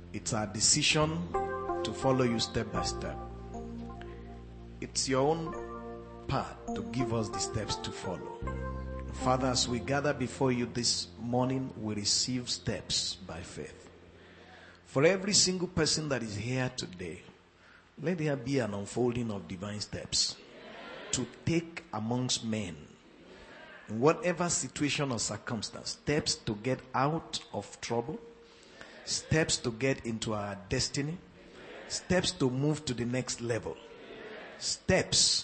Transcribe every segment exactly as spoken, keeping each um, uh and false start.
It's our decision to follow you step by step. It's your own part to give us the steps to follow. Father, as we gather before you this morning, we receive steps by faith. For every single person that is here today, let there be an unfolding of divine steps to take amongst men in whatever situation or circumstance. Steps to get out of trouble, steps to get into our destiny, steps to move to the next level, steps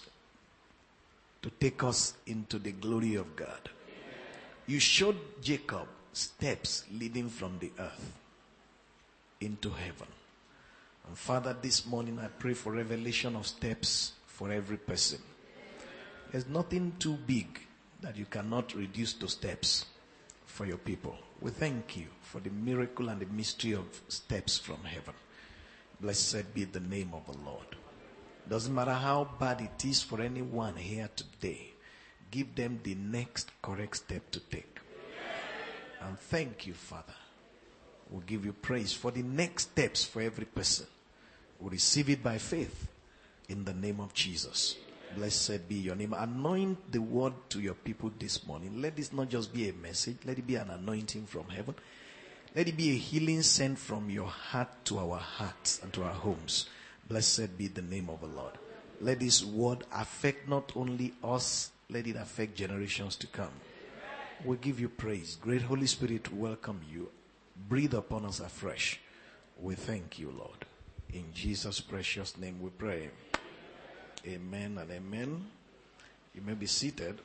to take us into the glory of God. You showed Jacob steps leading from the earth into heaven. And Father, this morning I pray for revelation of steps for every person. There's nothing too big that you cannot reduce to steps for your people. We thank you for the miracle and the mystery of steps from heaven. Blessed be the name of the Lord. Doesn't matter how bad it is for anyone here today, give them the next correct step to take. And thank you, Father. We'll give you praise for the next steps for every person. We'll receive it by faith in the name of Jesus. Blessed be your name. Anoint the word to your people this morning. Let this not just be a message. Let it be an anointing from heaven. Let it be a healing sent from your heart to our hearts and to our homes. Blessed be the name of the Lord. Let this word affect not only us, let it affect generations to come. We give you praise. Great Holy Spirit, welcome you. Breathe upon us afresh. We thank you, Lord. In Jesus' precious name we pray. Amen and amen. You may be seated.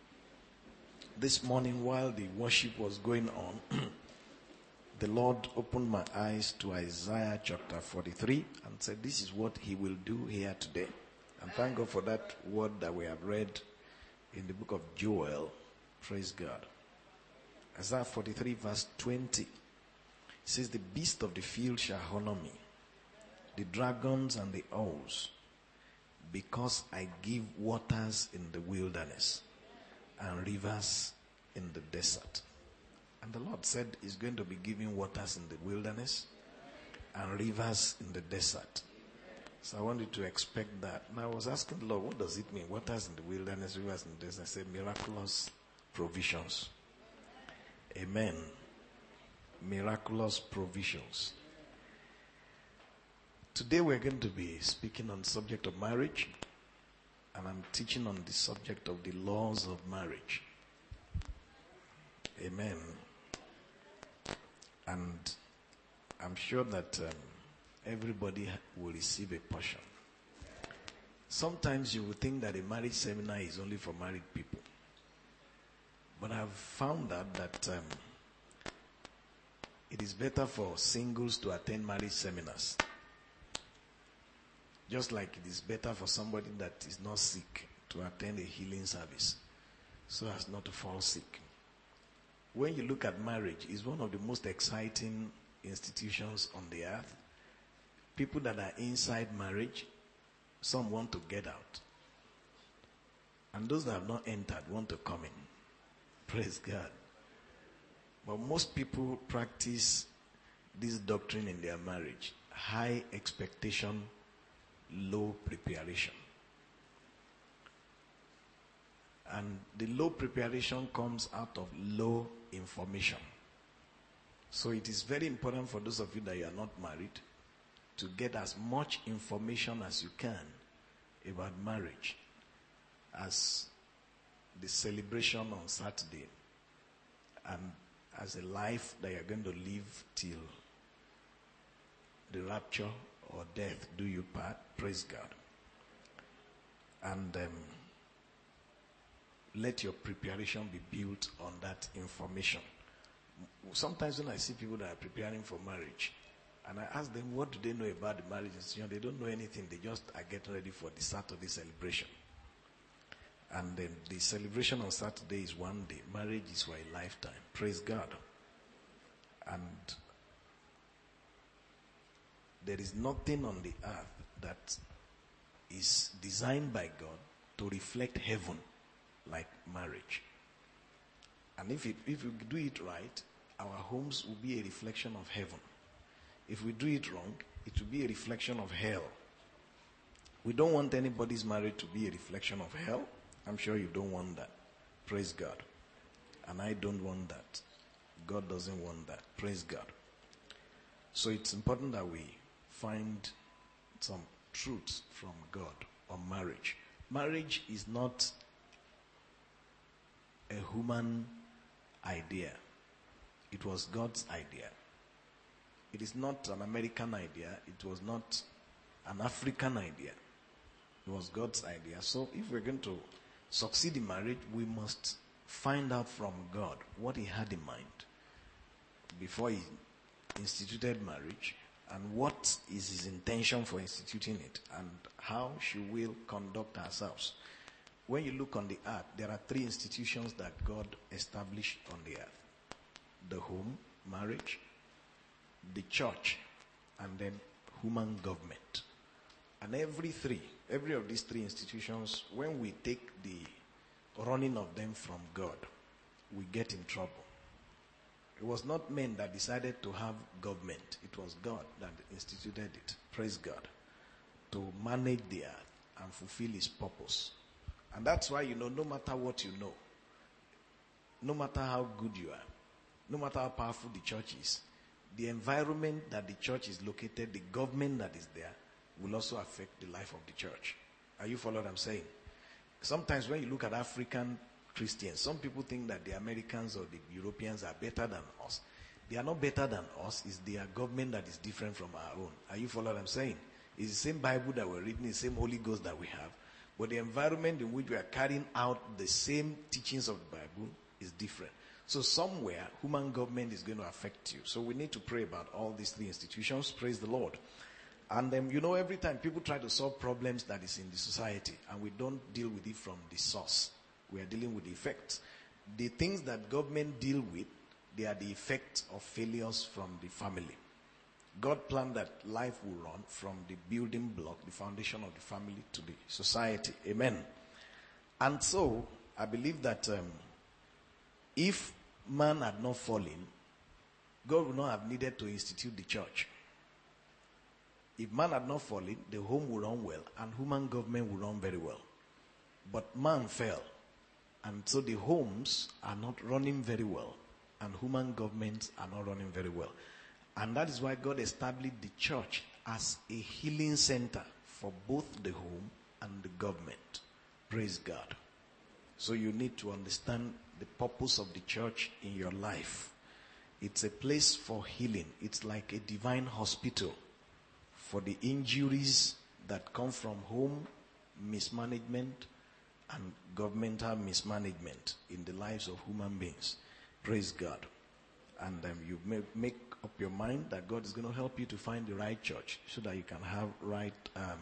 This morning while the worship was going on, the Lord opened my eyes to Isaiah chapter forty-three and said, this is what he will do here today. And thank God for that word that we have read in the book of Joel. Praise God. Isaiah forty-three verse twenty. It says, the beast of the field shall honor me, the dragons and the owls, because I give waters in the wilderness and rivers in the desert. And the Lord said he's going to be giving waters in the wilderness and rivers in the desert. So I wanted to expect that. And I was asking the Lord, what does it mean? Waters in the wilderness, rivers in the desert. I said, miraculous provisions. Amen. Miraculous provisions. Today we're going to be speaking on the subject of marriage, and I'm teaching on the subject of the laws of marriage. Amen. And I'm sure that um, everybody will receive a portion. Sometimes you will think that a marriage seminar is only for married people. But I've found out that um, it is better for singles to attend marriage seminars. Just like it is better for somebody that is not sick to attend a healing service, so as not to fall sick. When you look at marriage, it's one of the most exciting institutions on the earth. People that are inside marriage, some want to get out. And those that have not entered want to come in. Praise God. But most people practice this doctrine in their marriage. High expectation, low preparation. And the low preparation comes out of low information. So it is very important for those of you that you are not married to get as much information as you can about marriage, as the celebration on Saturday, and as a life that you are going to live till the rapture or death do you part. Praise God. And um, let your preparation be built on that information. Sometimes when I see people that are preparing for marriage, and I ask them, what do they know about the marriage institution? They don't know anything. They just are getting ready for the Saturday celebration. And then the celebration on Saturday is one day. Marriage is for a lifetime. Praise God. And there is nothing on the earth that is designed by God to reflect heaven like marriage. And if it, if you do it right, our homes will be a reflection of heaven. If we do it wrong, it will be a reflection of hell. We don't want anybody's marriage to be a reflection of hell. I'm sure you don't want that. Praise God. And I don't want that. God doesn't want that. Praise God. So it's important that we find some truths from God on marriage. Marriage is not a human idea. It was God's idea. It is not an American idea. It was not an African idea. It was God's idea. So if we're going to succeed in marriage, we must find out from God what he had in mind before he instituted marriage, and what is his intention for instituting it, and how she will conduct ourselves. When you look on the earth, there are three institutions that God established on the earth: the home, marriage, the church, and then human government. And every three, every of these three institutions, when we take the running of them from God, we get in trouble. It was not men that decided to have government. It was God that instituted it. Praise God. To manage the earth and fulfill his purpose. And that's why, you know, no matter what you know, no matter how good you are, no matter how powerful the church is, the environment that the church is located, the government that is there, will also affect the life of the church. Are you following what I'm saying? Sometimes when you look at African Christians, some people think that the Americans or the Europeans are better than us. They are not better than us. It's their government that is different from our own. Are you following what I'm saying? It's the same Bible that we're reading, the same Holy Ghost that we have. But the environment in which we are carrying out the same teachings of the Bible is different. So somewhere, human government is going to affect you. So we need to pray about all these three institutions. Praise the Lord. And then, you know, every time people try to solve problems that is in the society, and we don't deal with it from the source. We are dealing with the effects. The things that government deal with, they are the effects of failures from the family. God planned that life will run from the building block, the foundation of the family, to the society. Amen. And so, I believe that um, if man had not fallen, God would not have needed to institute the church. If man had not fallen, the home would run well, and human government would run very well. But man fell. And so the homes are not running very well, and human governments are not running very well. And that is why God established the church as a healing center for both the home and the government. Praise God. So you need to understand the purpose of the church in your life. It's a place for healing. It's like a divine hospital for the injuries that come from home mismanagement and governmental mismanagement in the lives of human beings. Praise God. And um, you may make up your mind that God is going to help you to find the right church so that you can have right um,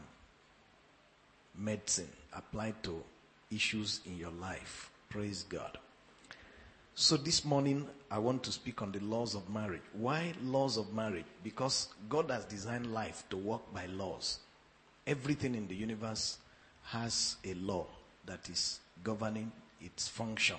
medicine applied to issues in your life. Praise God. So this morning, I want to speak on the laws of marriage. Why laws of marriage? Because God has designed life to work by laws. Everything in the universe has a law that is governing its function.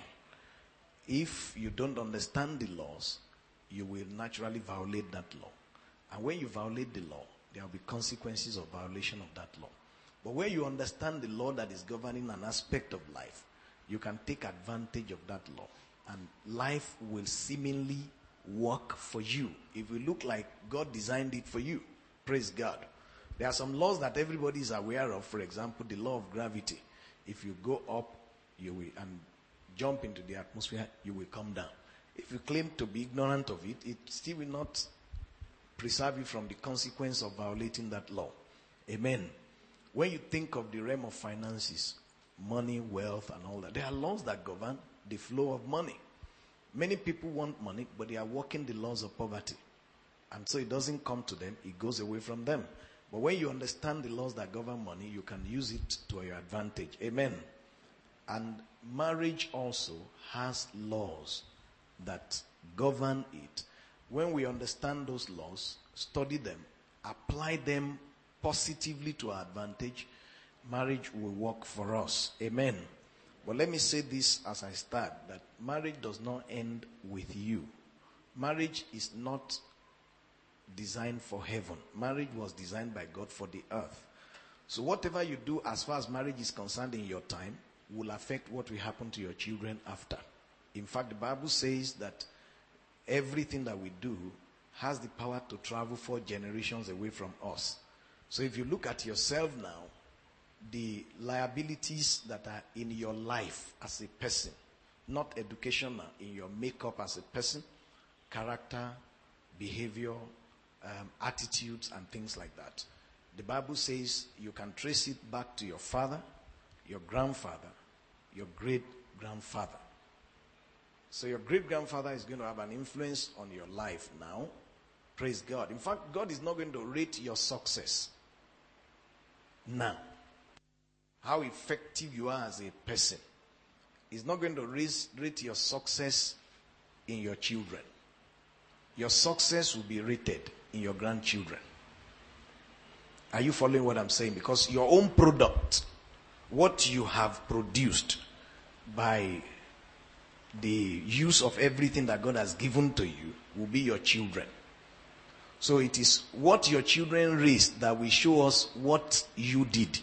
If you don't understand the laws, you will naturally violate that law. And when you violate the law, there will be consequences of violation of that law. But when you understand the law that is governing an aspect of life, you can take advantage of that law. And life will seemingly work for you. If you look like God designed it for you. Praise God. There are some laws that everybody is aware of. For example, the law of gravity. If you go up, you will, and jump into the atmosphere, you will come down. If you claim to be ignorant of it, it still will not preserve you from the consequence of violating that law. Amen. When you think of the realm of finances, money, wealth, and all that, there are laws that govern the flow of money. Many people want money, but they are walking the laws of poverty. And so it doesn't come to them, it goes away from them. But when you understand the laws that govern money, you can use it to your advantage. Amen. And marriage also has laws that govern it. When we understand those laws, study them, apply them positively to our advantage, marriage will work for us. Amen. But let me say this as I start, that marriage does not end with you. Marriage is not designed for heaven. Marriage was designed by God for the earth. So whatever you do as far as marriage is concerned in your time will affect what will happen to your children after. In fact, the Bible says that everything that we do has the power to travel four generations away from us. So if you look at yourself now, the liabilities that are in your life as a person, not educational, in your makeup as a person, character, behavior, um, attitudes, and things like that. The Bible says you can trace it back to your father, your grandfather, your great-grandfather. So your great-grandfather is going to have an influence on your life now. Praise God. In fact, God is not going to rate your success now. How effective you are as a person. He's not going to raise, rate your success in your children. Your success will be rated in your grandchildren. Are you following what I'm saying? Because your own product, what you have produced by the use of everything that God has given to you, will be your children. So it is what your children raised that will show us what you did.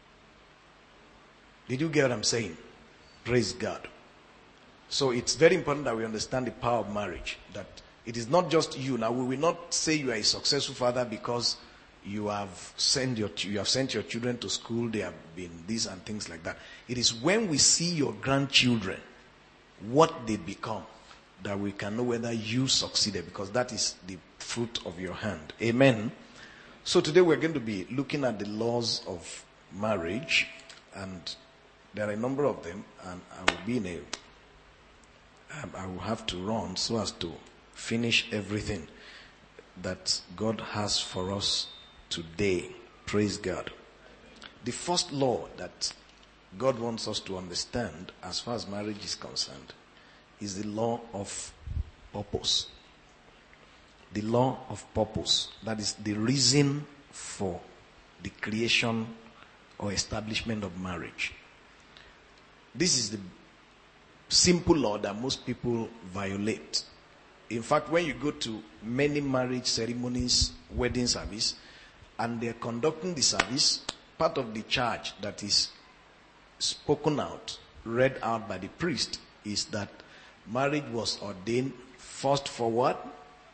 Did you get what I'm saying? Praise God. So it's very important that we understand the power of marriage. That it is not just you. Now we will not say you are a successful father because you have sent your you have sent your children to school. They have been this and things like that. It is when we see your grandchildren, what they become, that we can know whether you succeeded, because that is the fruit of your hand. Amen. So today we're going to be looking at the laws of marriage, and there are a number of them, and I will be in a um, I will have to run so as to finish everything that God has for us today. Praise God. The first law that God wants us to understand as far as marriage is concerned is the law of purpose. The law of purpose. That is the reason for the creation or establishment of marriage. This is the simple law that most people violate. In fact, when you go to many marriage ceremonies, wedding service, and they're conducting the service, part of the charge that is spoken out, read out by the priest, is that marriage was ordained first for what?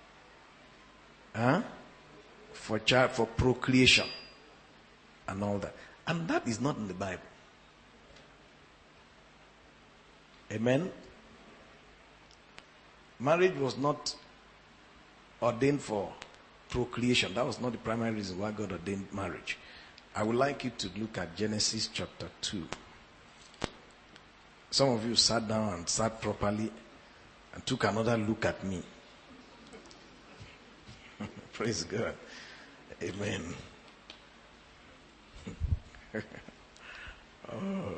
Huh? For child, for procreation and all that. And that is not in the Bible. Amen. Marriage was not ordained for procreation. That was not the primary reason why God ordained marriage. I would like you to look at Genesis chapter two. Some of you sat down and sat properly and took another look at me. Praise God. Amen. Oh.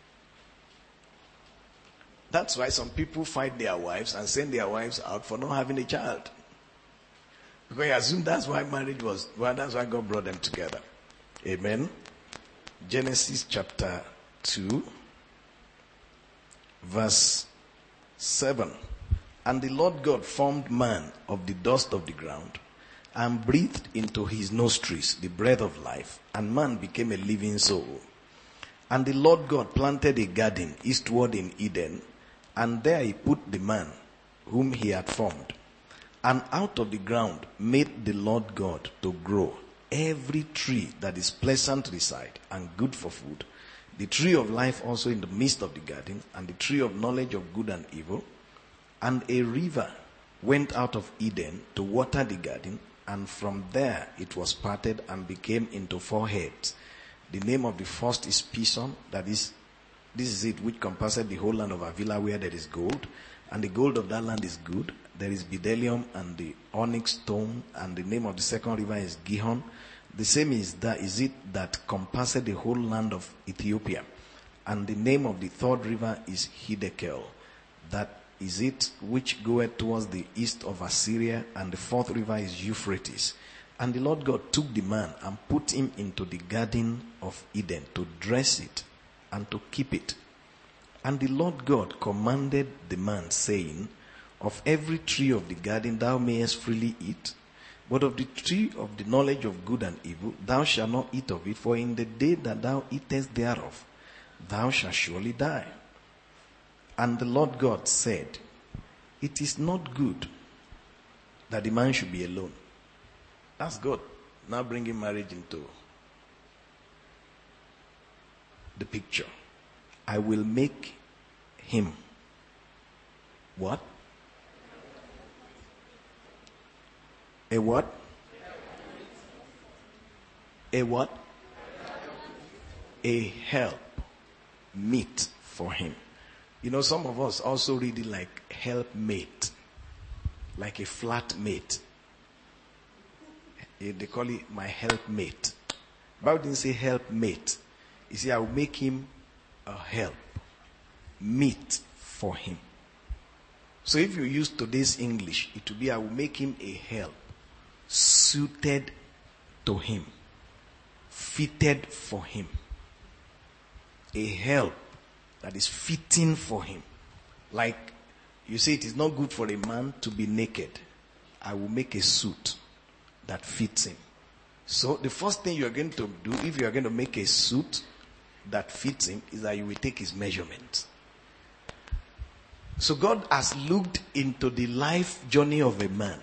That's why some people fight their wives and send their wives out for not having a child. Because I assume that's why marriage was, well, that's why God brought them together. Amen. Genesis chapter two, verse seven. And the Lord God formed man of the dust of the ground and breathed into his nostrils the breath of life, and man became a living soul. And the Lord God planted a garden eastward in Eden, and there he put the man whom he had formed. And out of the ground made the Lord God to grow every tree that is pleasant to the sight and good for food, the tree of life also in the midst of the garden, and the tree of knowledge of good and evil. And a river went out of Eden to water the garden, and from there it was parted and became into four heads. The name of the first is Pison, that is, this is it which compasseth the whole land of Avila, where there is gold, and the gold of that land is good. There is bdellium and the onyx stone, and the name of the second river is Gihon. The same is that is it that compasseth the whole land of Ethiopia. And the name of the third river is Hiddekel. That is it which goeth towards the east of Assyria, and the fourth river is Euphrates. And the Lord God took the man and put him into the garden of Eden to dress it and to keep it. And the Lord God commanded the man, saying, of every tree of the garden thou mayest freely eat, But of the tree of the knowledge of good and evil, thou shalt not eat of it, for in the day that thou eatest thereof, thou shalt surely die. And the Lord God said, it is not good that the man should be alone. That's God. Now bringing marriage into the picture. I will make him what? A what? A what? A help meet for him. You know, some of us also read it like helpmate, like a flatmate. They call it my helpmate. Bible didn't say helpmate. You see, I will make him a help meet for him. So if you use today's English, it will be I will make him a help suited to him, fitted for him. A help that is fitting for him. Like you say, it is not good for a man to be naked. I will make a suit that fits him. So the first thing you are going to do, if you are going to make a suit that fits him, is that you will take his measurement. So God has looked into the life journey of a man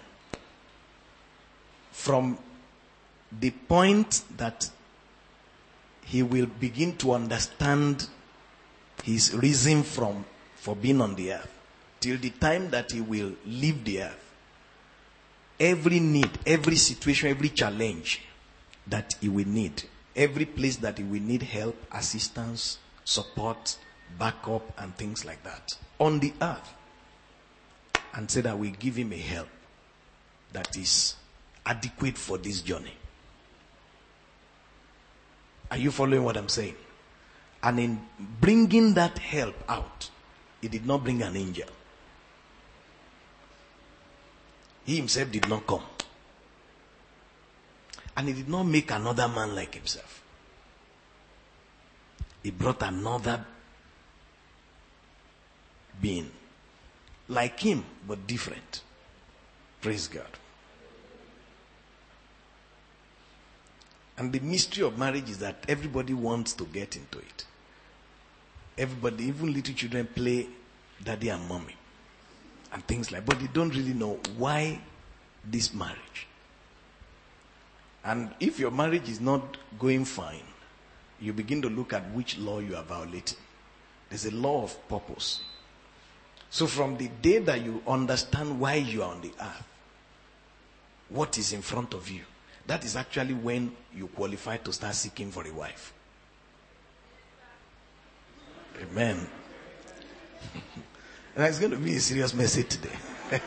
from the point that he will begin to understand his reason from for being on the earth till the time that he will leave the earth. Every need, every situation, every challenge that he will need, every place that he will need help, assistance, support, backup, and things like that on the earth, and say that we give him a help that is adequate for this journey. Are you following what I'm saying? And in bringing that help out, he did not bring an angel. He himself did not come. And he did not make another man like himself. He brought another being like him, but different. Praise God. And the mystery of marriage is that everybody wants to get into it. Everybody, even little children, play daddy and mommy and things like that. But they don't really know why this marriage. And if your marriage is not going fine, you begin to look at which law you are violating. There's a law of purpose. So from the day that you understand why you are on the earth, what is in front of you, that is actually when you qualify to start seeking for a wife. Amen. And it's going to be a serious message today.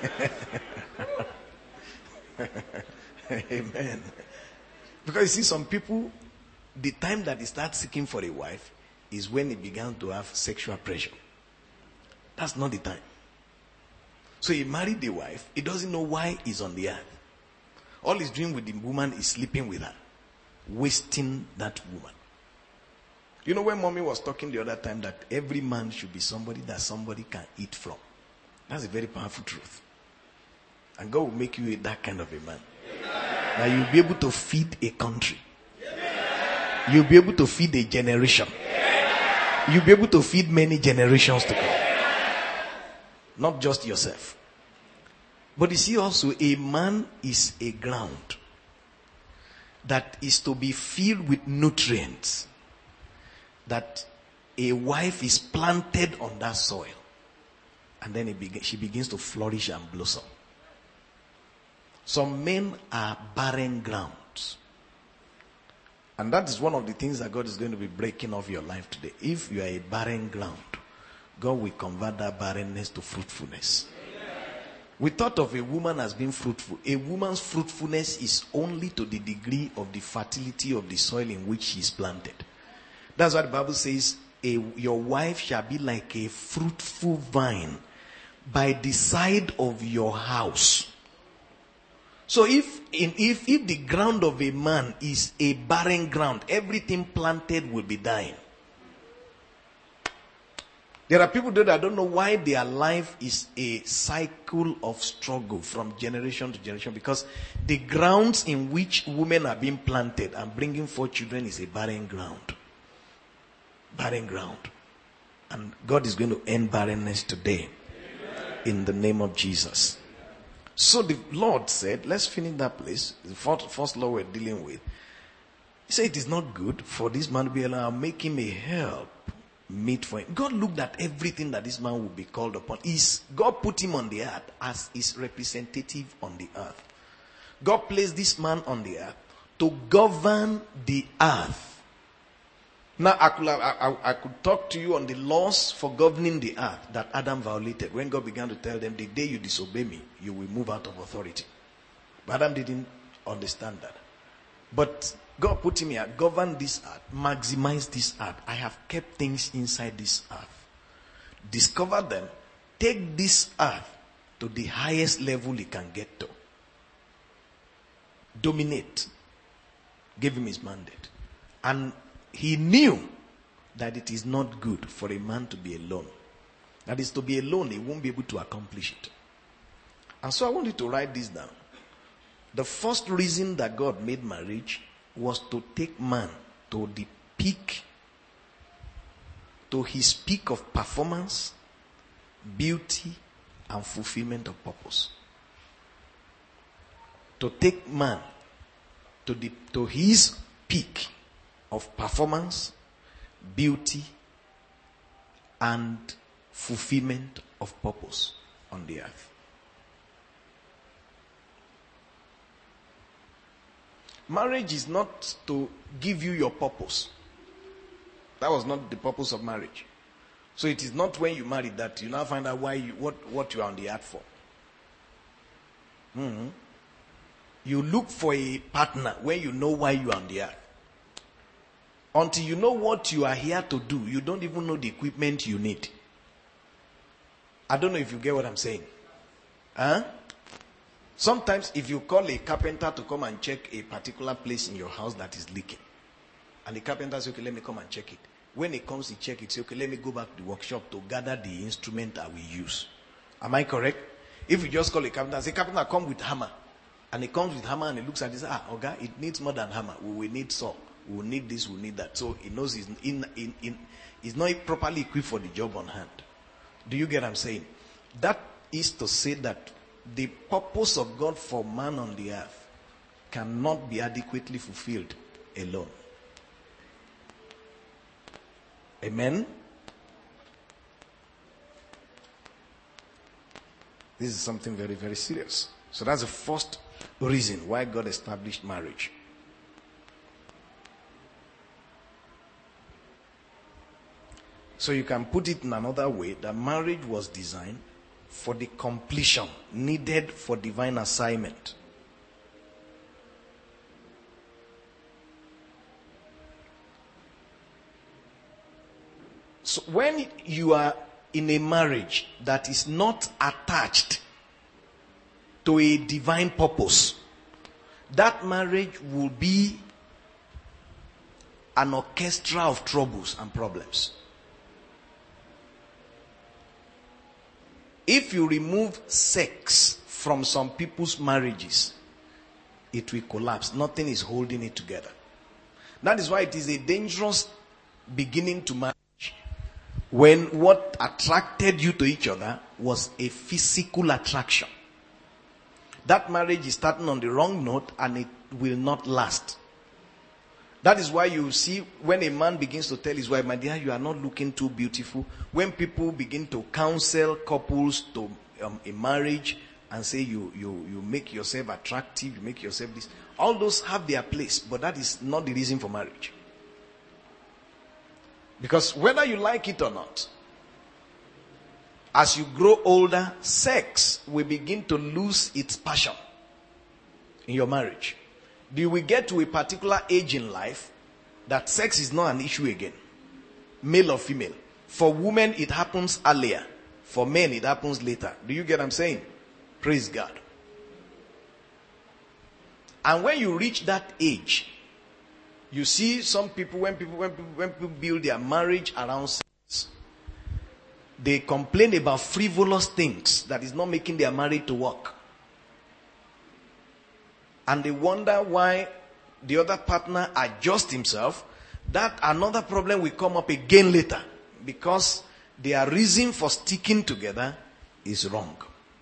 Amen. Because you see, some people, the time that they start seeking for a wife is when they began to have sexual pressure. That's not the time. So he married the wife. He doesn't know why he's on the earth. All he's doing with the woman is sleeping with her, wasting that woman. You know, when mommy was talking the other time that every man should be somebody that somebody can eat from. That's a very powerful truth. And God will make you that kind of a man. That you'll be able to feed a country. You'll be able to feed a generation. You'll be able to feed many generations to come. Not just yourself. But you see also, a man is a ground that is to be filled with nutrients. That a wife is planted on that soil. And then it be- she begins to flourish and blossom. Some men are barren grounds. And that is one of the things that God is going to be breaking off your life today. If you are a barren ground, God will convert that barrenness to fruitfulness. We thought of a woman as being fruitful. A woman's fruitfulness is only to the degree of the fertility of the soil in which she is planted. That's why the Bible says, a, your wife shall be like a fruitful vine by the side of your house. So if, in, if, if the ground of a man is a barren ground, everything planted will be dying. There are people that don't know why their life is a cycle of struggle from generation to generation, because the grounds in which women are being planted and bringing forth children is a barren ground. Barren ground. And God is going to end barrenness today. Amen. In the name of Jesus. So the Lord said, let's finish that place. The first, first law we're dealing with. He said it is not good for this man to be alone. I'll make him a help meet for him. God looked at everything that this man would be called upon. Is God put him on the earth as his representative on the earth. God placed this man on the earth to govern the earth. Now I could, have, I, I could talk to you on the laws for governing the earth that Adam violated. When God began to tell them, the day you disobey me, you will move out of authority. But Adam didn't understand that. But God put him here, govern this earth, maximize this earth. I have kept things inside this earth. Discover them, take this earth to the highest level he can get to. Dominate. Give him his mandate. And he knew that it is not good for a man to be alone. That is, to be alone, he won't be able to accomplish it. And so I want you to write this down. The first reason that God made marriage was to take man to the peak, to his peak of performance, beauty, and fulfillment of purpose. To take man to the to his peak of performance, beauty, and fulfillment of purpose on the earth. Marriage is not to give you your purpose. That was not the purpose of marriage. So it is not when you marry that you now find out why you, what, what you are on the earth for. Mm-hmm. You look for a partner when you know why you are on the earth. Until you know what you are here to do, you don't even know the equipment you need. I don't know if you get what I'm saying. Huh? Sometimes if you call a carpenter to come and check a particular place in your house that is leaking, and the carpenter says, okay, let me come and check it. When he comes to check it, say, okay, let me go back to the workshop to gather the instrument that we use. Am I correct? If you just call a carpenter and say, carpenter, come with hammer. And he comes with hammer and he looks at it and says, ah, okay, it needs more than hammer. We will need saw. We will need this, we will need that. So he knows he's, in, in, in, he's not properly equipped for the job on hand. Do you get what I'm saying? That is to say that the purpose of God for man on the earth cannot be adequately fulfilled alone. Amen? This is something very, very serious. So that's the first reason why God established marriage. So you can put it in another way, that marriage was designed for the completion needed for divine assignment. So when you are in a marriage that is not attached to a divine purpose, that marriage will be an orchestra of troubles and problems. If you remove sex from some people's marriages, it will collapse. Nothing is holding it together. That is why it is a dangerous beginning to marriage, when what attracted you to each other was a physical attraction. That marriage is starting on the wrong note and it will not last. That is why you see when a man begins to tell his wife, my dear, you are not looking too beautiful. When people begin to counsel couples to um, a marriage and say you, you, you make yourself attractive, you make yourself this. All those have their place, but that is not the reason for marriage. Because whether you like it or not, as you grow older, sex will begin to lose its passion in your marriage. You will get to a particular age in life that sex is not an issue again. Male or female. For women, it happens earlier. For men, it happens later. Do you get what I'm saying? Praise God. And when you reach that age, you see some people, when people, when people, when people build their marriage around sex, they complain about frivolous things that is not making their marriage to work. And they wonder why the other partner adjusts himself. That another problem will come up again later, because their reason for sticking together is wrong.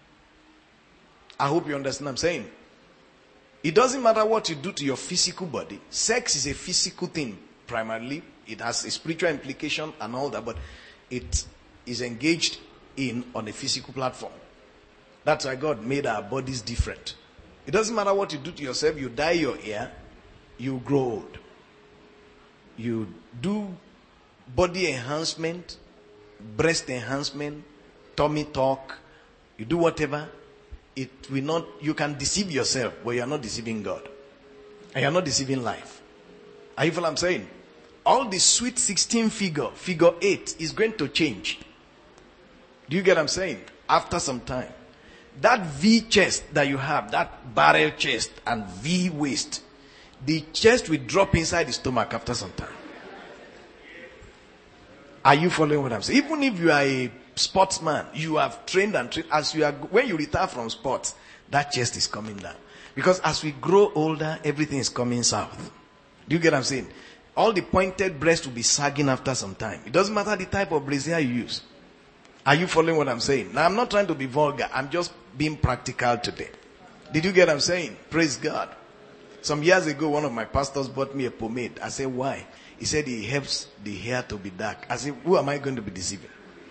I hope you understand what I'm saying. It doesn't matter what you do to your physical body. Sex is a physical thing primarily. It has a spiritual implication and all that, but it is engaged in on a physical platform. That's why God made our bodies different. It doesn't matter what you do to yourself. You dye your hair, you grow old. You do body enhancement, breast enhancement, tummy talk, you do whatever, it will not, you can deceive yourself, but you are not deceiving God. And you are not deceiving life. Are you following what I'm saying? All the sweet sixteen figure, figure eight is going to change. Do you get what I'm saying? After some time. That V chest that you have, that barrel chest and V waist, the chest will drop inside the stomach after some time. Are you following what I'm saying? Even if you are a sportsman, you have trained and trained, as you are, when you retire from sports, that chest is coming down. Because as we grow older, everything is coming south. Do you get what I'm saying? All the pointed breasts will be sagging after some time. It doesn't matter the type of brazier you use. Are you following what I'm saying? Now, I'm not trying to be vulgar. I'm just being practical today. Did you get what I'm saying? Praise God. Some years ago, one of my pastors bought me a pomade. I said, why? He said it helps the hair to be dark. I said, who am I going to be deceiving?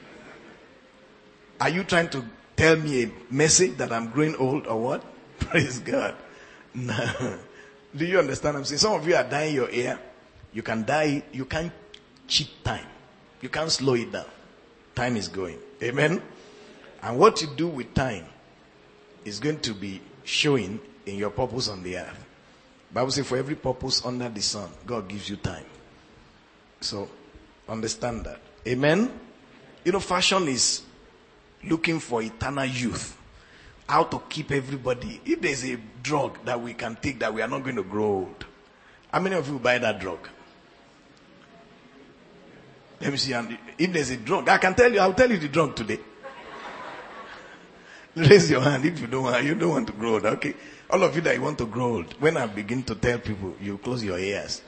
Are you trying to tell me a message that I'm growing old or what? Praise God. No. Do you understand what I'm saying? Some of you are dyeing your hair. You can dye it. You can't cheat time. You can't slow it down. Time is going. Amen? And what you do with time is going to be showing in your purpose on the earth. Bible says for every purpose under the sun, God gives you time. So, understand that. Amen? You know, fashion is looking for eternal youth. How to keep everybody. If there's a drug that we can take that we are not going to grow old. How many of you buy that drug? Let me see. If there's a drug, I can tell you, I'll tell you the drug today. Raise your hand if you don't want, you don't want to grow old. Okay. All of you that you want to grow old, when I begin to tell people, you close your ears.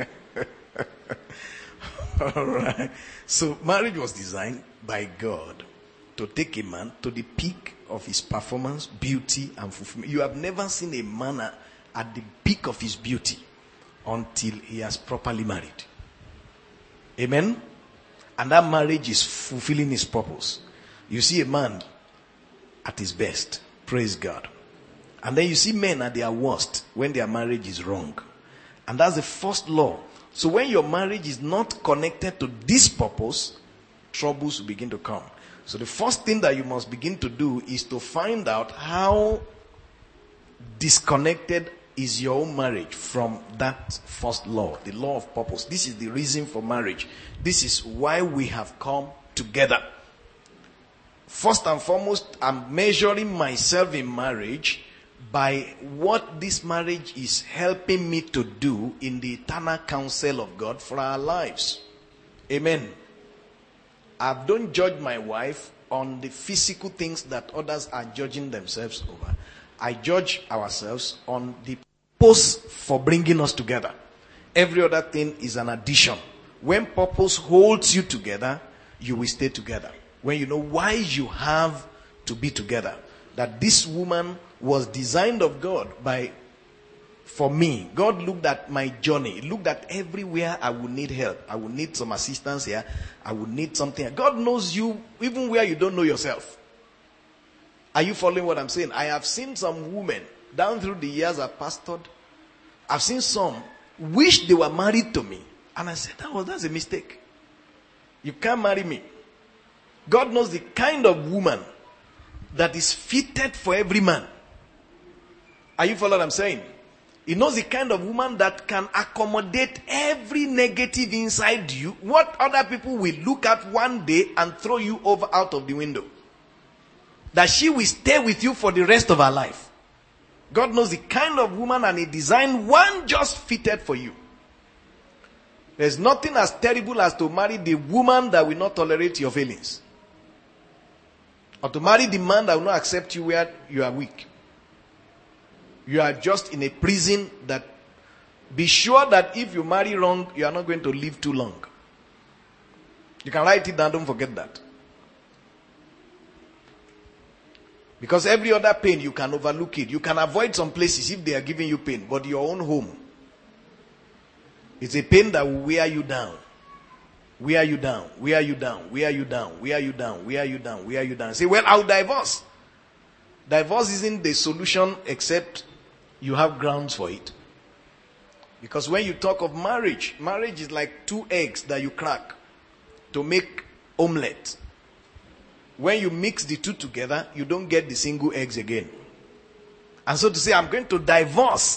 All right. So marriage was designed by God to take a man to the peak of his performance, beauty, and fulfillment. You have never seen a man at the peak of his beauty until he has properly married. Amen? And that marriage is fulfilling his purpose. You see a man at his best. Praise God. And then you see men at their worst when their marriage is wrong. And that's the first law. So when your marriage is not connected to this purpose, troubles will begin to come. So the first thing that you must begin to do is to find out how disconnected is your own marriage from that first law, the law of purpose. This is the reason for marriage. This is why we have come together. First and foremost, I'm measuring myself in marriage by what this marriage is helping me to do in the eternal counsel of God for our lives. Amen. I don't judge my wife on the physical things that others are judging themselves over. I judge ourselves on the purpose for bringing us together. Every other thing is an addition. When purpose holds you together, you will stay together. When you know why you have to be together. That this woman was designed of God by, for me. God looked at my journey. He looked at everywhere I would need help. I would need some assistance here. I would need something. God knows you even where you don't know yourself. Are you following what I'm saying? I have seen some women down through the years I've pastored. I've seen some wish they were married to me. And I said, oh, that's a mistake. You can't marry me. God knows the kind of woman that is fitted for every man. Are you following what I'm saying? He knows the kind of woman that can accommodate every negative inside you. What other people will look at one day and throw you over out of the window. That she will stay with you for the rest of her life. God knows the kind of woman and He designed one just fitted for you. There's nothing as terrible as to marry the woman that will not tolerate your feelings. Or to marry the man that will not accept you where you are weak. You are just in a prison that, be sure that if you marry wrong, you are not going to live too long. You can write it down, don't forget that. Because every other pain, you can overlook it. You can avoid some places if they are giving you pain. But your own home, it's a pain that will wear you down. Wear you down, wear you down, wear you down, wear you down, wear you down, wear you down. Say, well, I'll divorce. Divorce isn't the solution except you have grounds for it. Because when you talk of marriage, marriage is like two eggs that you crack to make omelette. When you mix the two together, you don't get the single eggs again. And so to say, I'm going to divorce.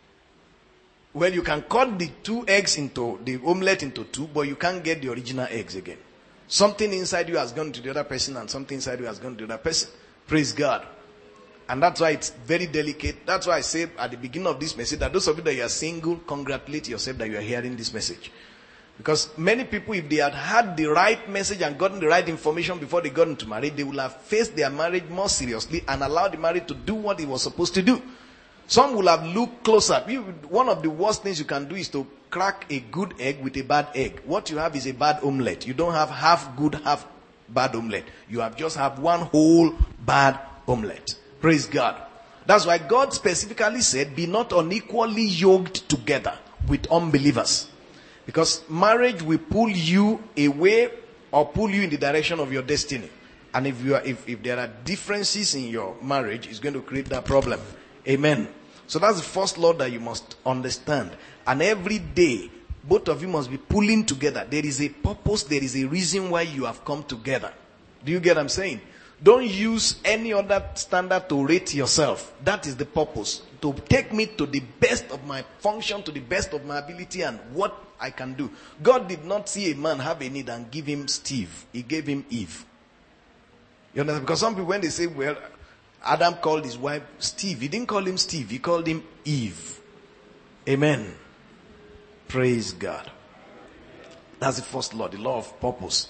Well, you can cut the two eggs into, the omelette into two, but you can't get the original eggs again. Something inside you has gone to the other person and something inside you has gone to the other person. Praise God. And that's why it's very delicate. That's why I said at the beginning of this message that those of you that you are single, congratulate yourself that you are hearing this message. Because many people, if they had had the right message and gotten the right information before they got into marriage, they would have faced their marriage more seriously and allowed the marriage to do what it was supposed to do. Some will have looked closer. One of the worst things you can do is to crack a good egg with a bad egg. What you have is a bad omelette. You don't have half good, half bad omelette. You have just have one whole bad omelette. Praise God. That's why God specifically said, be not unequally yoked together with unbelievers. Because marriage will pull you away or pull you in the direction of your destiny. And if you are, if, if there are differences in your marriage, it's going to create that problem. Amen. So that's the first law that you must understand. And every day, both of you must be pulling together. There is a purpose, there is a reason why you have come together. Do you get what I'm saying? Don't use any other standard to rate yourself. That is the purpose. To take me to the best of my function, to the best of my ability and what I can do. God did not see a man have a need and give him Steve. He gave him Eve. You understand? Because some people, when they say, well, Adam called his wife Steve. He didn't call him Steve. He called him Eve. Amen. Praise God. That's the first law, the law of purpose.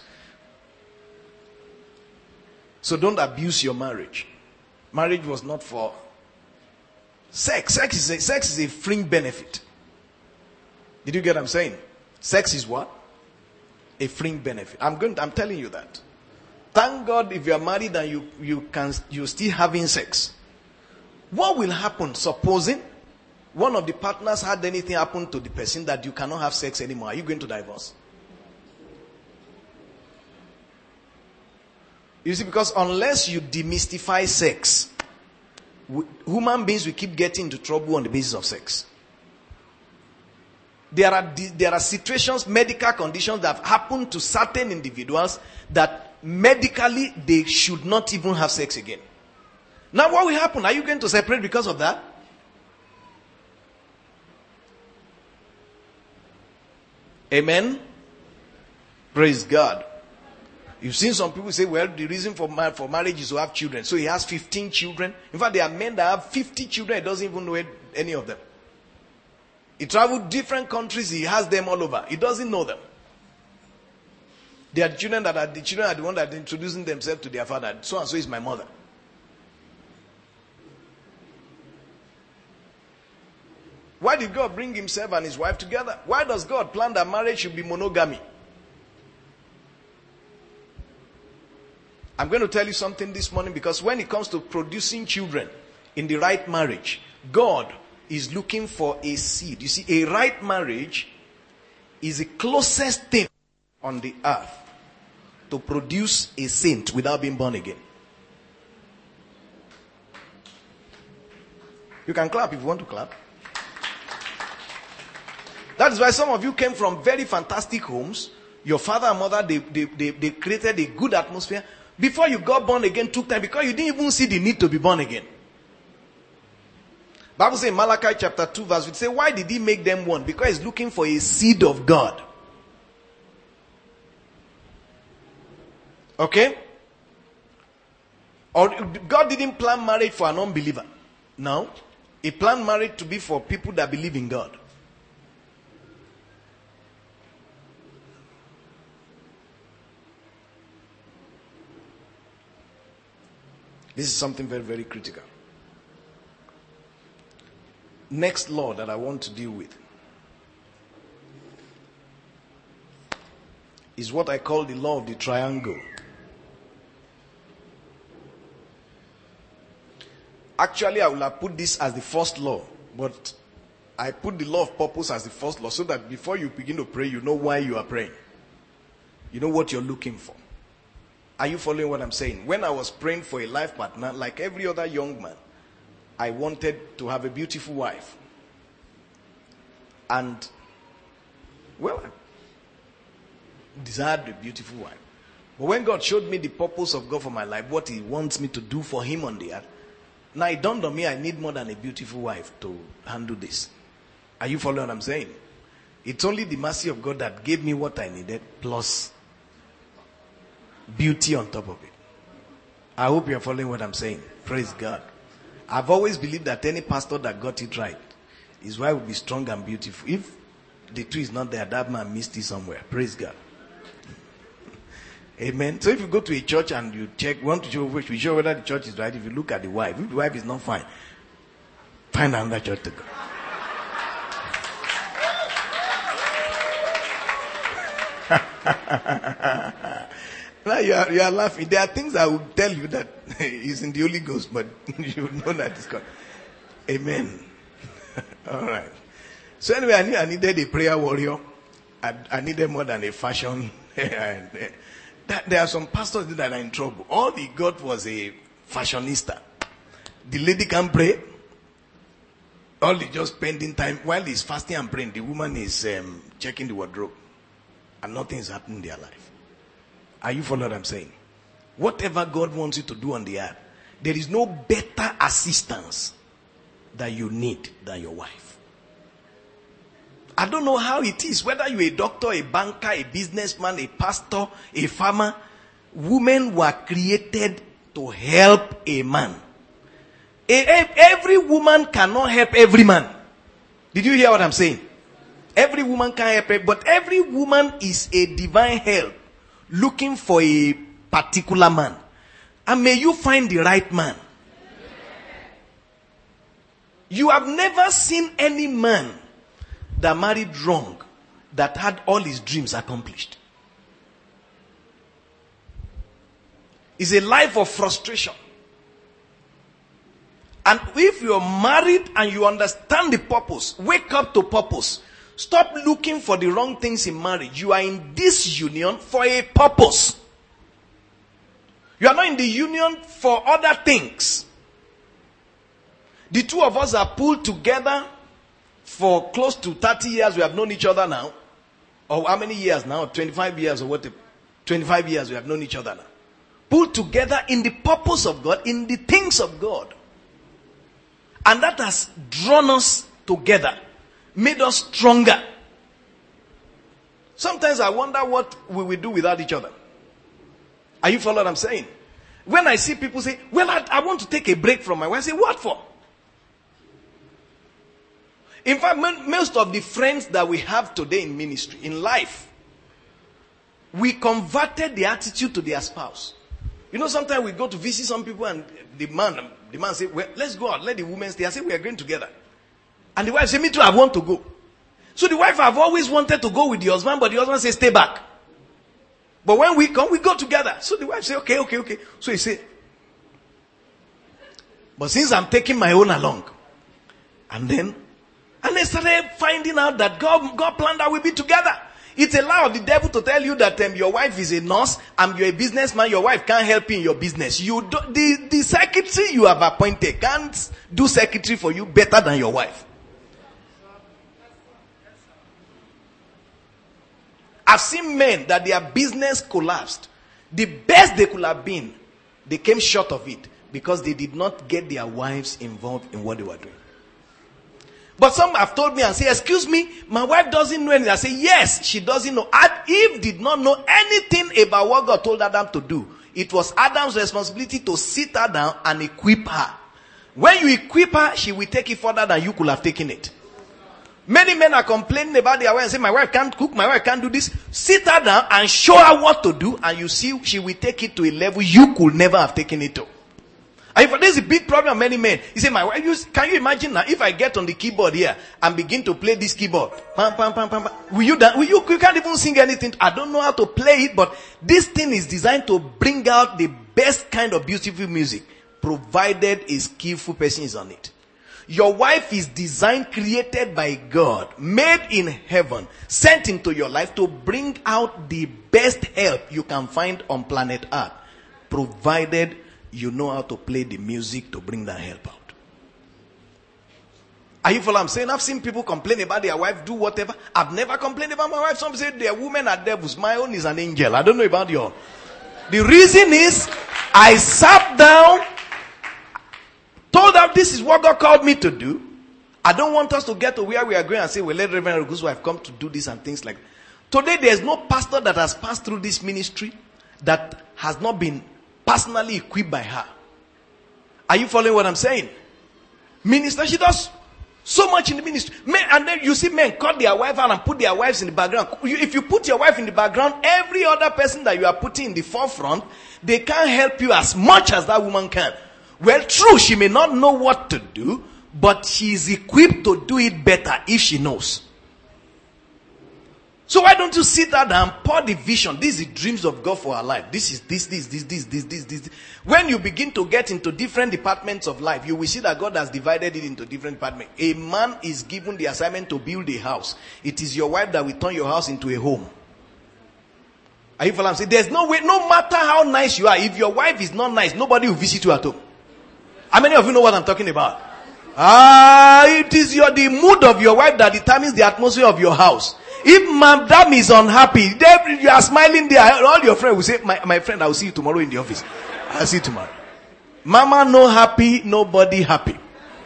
So don't abuse your marriage. Marriage was not for sex. Sex is a, sex is a fringe benefit. Did you get what I'm saying? Sex is what? A fringe benefit. I'm going to, I'm telling you that. Thank God if you are married and you, you can, you're still having sex. What will happen supposing one of the partners had anything happen to the person that you cannot have sex anymore? Are you going to divorce? You see, because unless you demystify sex, human beings will keep getting into trouble on the basis of sex. There are, there are situations, medical conditions that have happened to certain individuals that medically they should not even have sex again. Now what will happen? Are you going to separate because of that? Amen. Praise God. You've seen some people say, well, the reason for mar- for marriage is to have children. So he has fifteen children. In fact, there are men that have fifty children. He doesn't even know any of them. He traveled different countries. He has them all over. He doesn't know them. They are the children that are the children are the ones that are introducing themselves to their father. So and so is my mother. Why did God bring himself and his wife together? Why does God plan that marriage should be monogamy? I'm going to tell you something this morning, because when it comes to producing children in the right marriage, God is looking for a seed. You see, a right marriage is the closest thing on the earth to produce a saint without being born again. You can clap if you want to clap. That is why some of you came from very fantastic homes. Your father and mother, they, they, they, they created a good atmosphere. Before you got born again, took time because you didn't even see the need to be born again. Bible says in Malachi chapter two verse, it says, why did he make them one? Because he's looking for a seed of God. Okay? Or God didn't plan marriage for an unbeliever. No. He planned marriage to be for people that believe in God. This is something very, very critical. Next law that I want to deal with is what I call the law of the triangle. Actually, I will have put this as the first law, but I put the law of purpose as the first law so that before you begin to pray, you know why you are praying. You know what you're looking for. Are you following what I'm saying? When I was praying for a life partner, like every other young man, I wanted to have a beautiful wife. And, well, I desired a beautiful wife. But when God showed me the purpose of God for my life, what He wants me to do for Him on the earth, now it dawned on me I need more than a beautiful wife to handle this. Are you following what I'm saying? It's only the mercy of God that gave me what I needed, plus beauty on top of it. I hope you're following what I'm saying. Praise God. I've always believed that any pastor that got it right, his wife will be strong and beautiful. If the two is not there, that man missed it somewhere. Praise God. Amen. So if you go to a church and you check, want to show, we show whether the church is right. If you look at the wife, if the wife is not fine, find another church to go. Now you are, you are laughing. There are things I will tell you that is in the Holy Ghost, but you know that it's God. Amen. All right. So anyway, I, need, I needed a prayer warrior. I, I needed more than a fashion. that, there are some pastors that are in trouble. All he got was a fashionista. The lady can pray. All he just spending time while he's fasting and praying. The woman is um, checking the wardrobe, and nothing is happening in their life. Are you following what I'm saying? Whatever God wants you to do on the earth, there is no better assistance that you need than your wife. I don't know how it is, whether you're a doctor, a banker, a businessman, a pastor, a farmer. Women were created to help a man. Every woman cannot help every man. Did you hear what I'm saying? Every woman can help, but every woman is a divine help looking for a particular man. And may you find the right man. You have never seen any man that married wrong that had all his dreams accomplished. It's a life of frustration. And if you're married and you understand the purpose, wake up to purpose. Stop looking for the wrong things in marriage. You are in this union for a purpose. You are not in the union for other things. The two of us are pulled together for close to thirty years. We have known each other now. Or how many years now? twenty-five years or what? twenty-five years we have known each other now. Pulled together in the purpose of God, in the things of God. And that has drawn us together. Made us stronger. Sometimes I wonder what we will do without each other. Are you following what I'm saying? When I see people say, well, I, I want to take a break from my wife, I say, what for? In fact, most of the friends that we have today in ministry, in life, we converted the attitude to their spouse. You know, sometimes we go to visit some people and the man, the man say, well, let's go out, let the women stay. I say, we are going together. And the wife say, me too, I want to go. So the wife have always wanted to go with the husband, but the husband say, stay back. But when we come, we go together. So the wife say, okay, okay, okay. So he say, but since I'm taking my own along, and then, and they started finding out that God, God planned that we be together. It's a lie of the devil to tell you that um, your wife is a nurse and you're a businessman. Your wife can't help you in your business. You do, the, the secretary you have appointed can't do secretary for you better than your wife. I've seen men that their business collapsed. The best they could have been, they came short of it because they did not get their wives involved in what they were doing. But some have told me and say, excuse me, my wife doesn't know anything. I say, yes, she doesn't know. Eve did not know anything about what God told Adam to do. It was Adam's responsibility to sit her down and equip her. When you equip her, she will take it further than you could have taken it. Many men are complaining about their wife and say, my wife can't cook, my wife can't do this. Sit her down and show her what to do, and you see she will take it to a level you could never have taken it to. If there's a big problem of many men. You say, my wife, you, can you imagine now if I get on the keyboard here and begin to play this keyboard? Pam, pam, pam, pam, pam. Will you, will you, you can't even sing anything. I don't know how to play it, but this thing is designed to bring out the best kind of beautiful music, provided a skillful person is on it. Your wife is designed, created by God, made in heaven, sent into your life to bring out the best help you can find on planet Earth, provided you know how to play the music to bring that help out. Are you following what I'm saying? I've seen people complain about their wife, do whatever. I've never complained about my wife. Some say their women are devils. My own is an angel. I don't know about your. The reason is, I sat down, told her this is what God called me to do. I don't want us to get to where we are going and say, well, let Reverend Ogu's wife come to do this and things like that. Today, there's no pastor that has passed through this ministry that has not been personally equipped by her. Are you following what I'm saying? Minister, she does so much in the ministry. Men, and then you see men cut their wife out and put their wives in the background. You, if you put your wife in the background, every other person that you are putting in the forefront, they can't help you as much as that woman can. Well, true, she may not know what to do, but she is equipped to do it better if she knows. So why don't you sit down and pour the vision? This is the dreams of God for our life. This is this, this, this, this, this, this, this. When you begin to get into different departments of life, you will see that God has divided it into different departments. A man is given the assignment to build a house. It is your wife that will turn your house into a home. Are you following? See, there's no way, no matter how nice you are, if your wife is not nice, nobody will visit you at home. How many of you know what I'm talking about? Ah, it is your the mood of your wife that determines the atmosphere of your house. If madam is unhappy, then you are smiling there. All your friends will say, my, my friend, I will see you tomorrow in the office. I'll see you tomorrow. Mama no happy, nobody happy.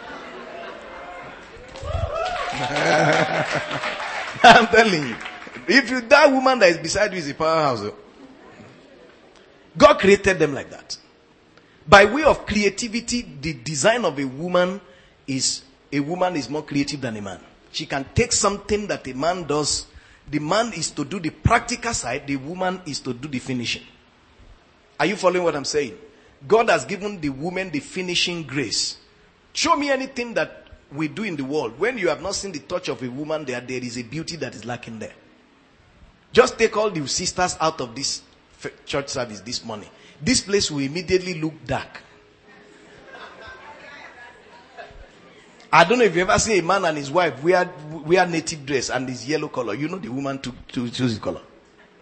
I'm telling you. If you, that woman that is beside you is a powerhouse. God created them like that. By way of creativity, the design of a woman is, a woman is more creative than a man. She can take something that a man does. The man is to do the practical side. The woman is to do the finishing. Are you following what I'm saying? God has given the woman the finishing grace. Show me anything that we do in the world. When you have not seen the touch of a woman there, there is a beauty that is lacking there. Just take all the sisters out of this church service this morning. This place will immediately look dark. I don't know if you ever see a man and his wife wear, wear native dress and this yellow color. You know the woman to, to choose the color.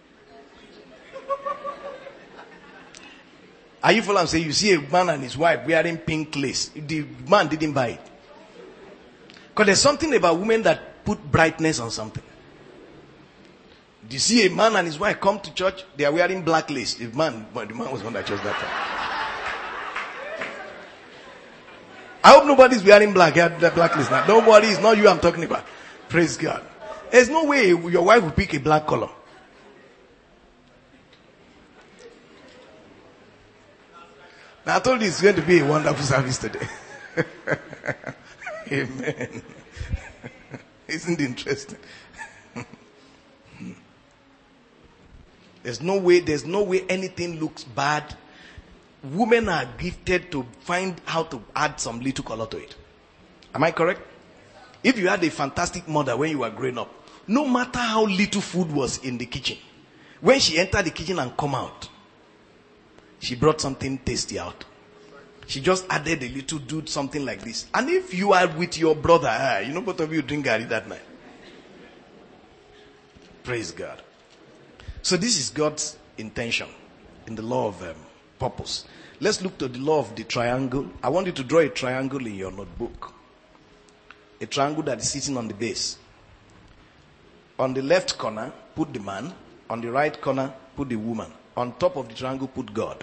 Are you following? Say you see a man and his wife wearing pink lace. The man didn't buy it. Because there's something about women that put brightness on something. Do you see a man and his wife come to church? They are wearing black lace. The man, the man was one that chose that time. I hope nobody's wearing black. Yeah, the black lace now. Nobody, it's not you I'm talking about. Praise God. There's no way your wife will pick a black color. Now I told you it's going to be a wonderful service today. Amen. Isn't it interesting? There's no way, there's no way anything looks bad. Women are gifted to find how to add some little color to it. Am I correct? If you had a fantastic mother when you were growing up, no matter how little food was in the kitchen, when she entered the kitchen and come out, she brought something tasty out. She just added a little, do something like this. And if you are with your brother, ah, you know both of you drink garri that night. Praise God. So this is God's intention in the law of um, purpose. Let's look to the law of the triangle. I want you to draw a triangle in your notebook. A triangle that is sitting on the base. On the left corner, put the man. On the right corner, put the woman. On top of the triangle, put God.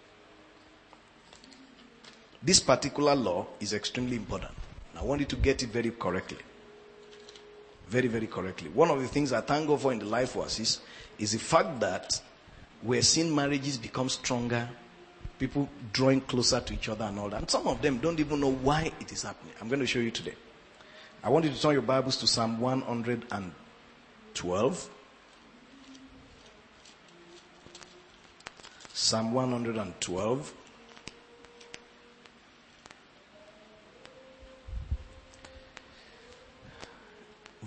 This particular law is extremely important. I want you to get it very correctly. Very, very correctly. One of the things I thank God for in the life verses is the fact that we're seeing marriages become stronger, people drawing closer to each other and all that. And some of them don't even know why it is happening. I'm going to show you today. I want you to turn your Bibles to Psalm one hundred twelve. Psalm one hundred twelve.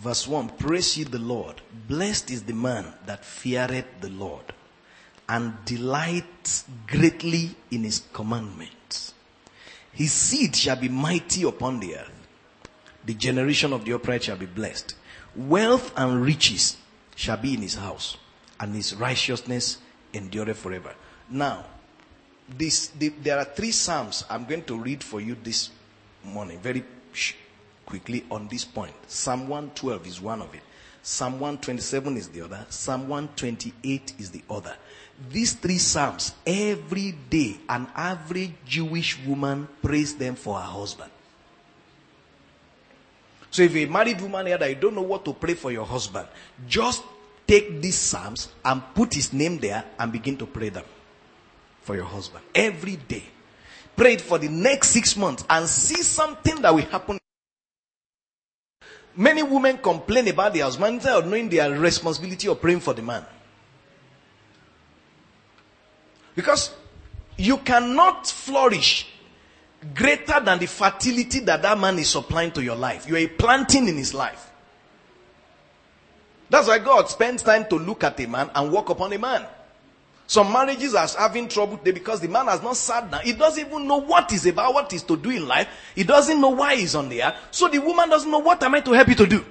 Verse one, praise ye the Lord. Blessed is the man that feareth the Lord and delights greatly in his commandments. His seed shall be mighty upon the earth. The generation of the upright shall be blessed. Wealth and riches shall be in his house, and his righteousness endureth forever. Now, this the, there are three psalms I'm going to read for you this morning, very quickly on this point. Psalm one twelve is one of it. Psalm one twenty-seven is the other. Psalm one twenty-eight is the other. These three psalms, every day, an average Jewish woman prays them for her husband. So if you're a married woman here that you don't know what to pray for your husband, just take these psalms and put his name there and begin to pray them for your husband. Every day. Pray it for the next six months and see something that will happen. Many women complain about their husband instead of knowing their responsibility of praying for the man. Because you cannot flourish greater than the fertility that that man is supplying to your life. You are a planting in his life. That's why God spends time to look at a man and work upon a man. Some marriages are having trouble today because the man has not sat down. He doesn't even know what is about, what is to do in life. He doesn't know why he's on the earth. So the woman doesn't know, what am I to help you to do?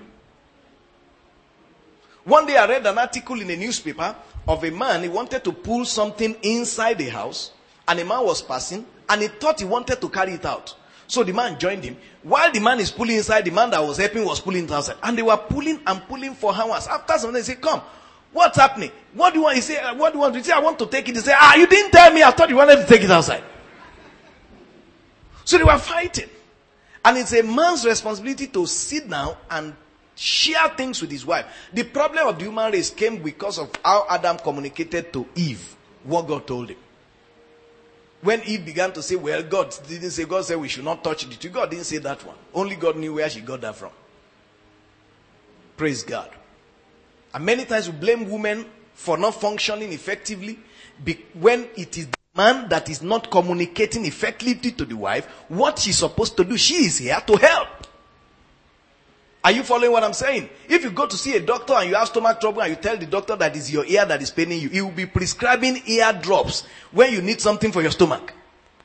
One day I read an article in a newspaper of a man. He wanted to pull something inside the house, and a man was passing, and he thought he wanted to carry it out. So the man joined him. While the man is pulling inside, the man that was helping was pulling it outside. And they were pulling and pulling for hours. After some time, they said, come, what's happening? What do you want? He said, what do you want? He said, I want to take it. He said, ah, you didn't tell me. I thought you wanted to take it outside. So they were fighting. And it's a man's responsibility to sit down and share things with his wife. The problem of the human race came because of how Adam communicated to Eve what God told him. When Eve began to say, well, God didn't say, God said we should not touch the tree. God didn't say that one. Only God knew where she got that from. Praise God. And many times we blame women for not functioning effectively when it is the man that is not communicating effectively to the wife what she's supposed to do. She is here to help. Are you following what I'm saying? If you go to see a doctor and you have stomach trouble and you tell the doctor that it's your ear that is paining you, he will be prescribing ear drops when you need something for your stomach.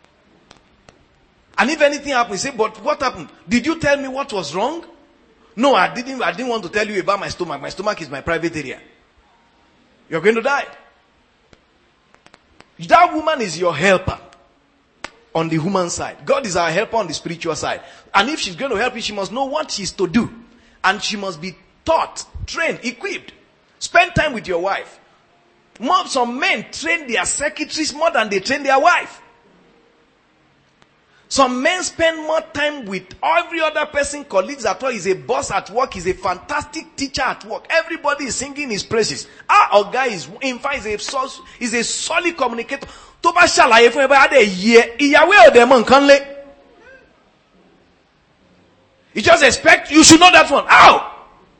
And if anything happens, you say, but what happened? Did you tell me what was wrong? No, I didn't, I didn't want to tell you about my stomach. My stomach is my private area. You're going to die. That woman is your helper on the human side. God is our helper on the spiritual side. And if she's going to help you, she must know what she's to do. And she must be taught, trained, equipped. Spend time with your wife. More, some men train their secretaries more than they train their wife. Some men spend more time with every other person, colleagues at work. He's a boss at work. He's a fantastic teacher at work. Everybody is singing his praises. Ah, our guy is, in fact, he's a, he's a solid communicator. Toba ṣàlàyé fún everybody a year. Ìyàwó ọ̀dẹ̀ mọ̀ nǹkan lé. You just expect, you should know that one. Ow!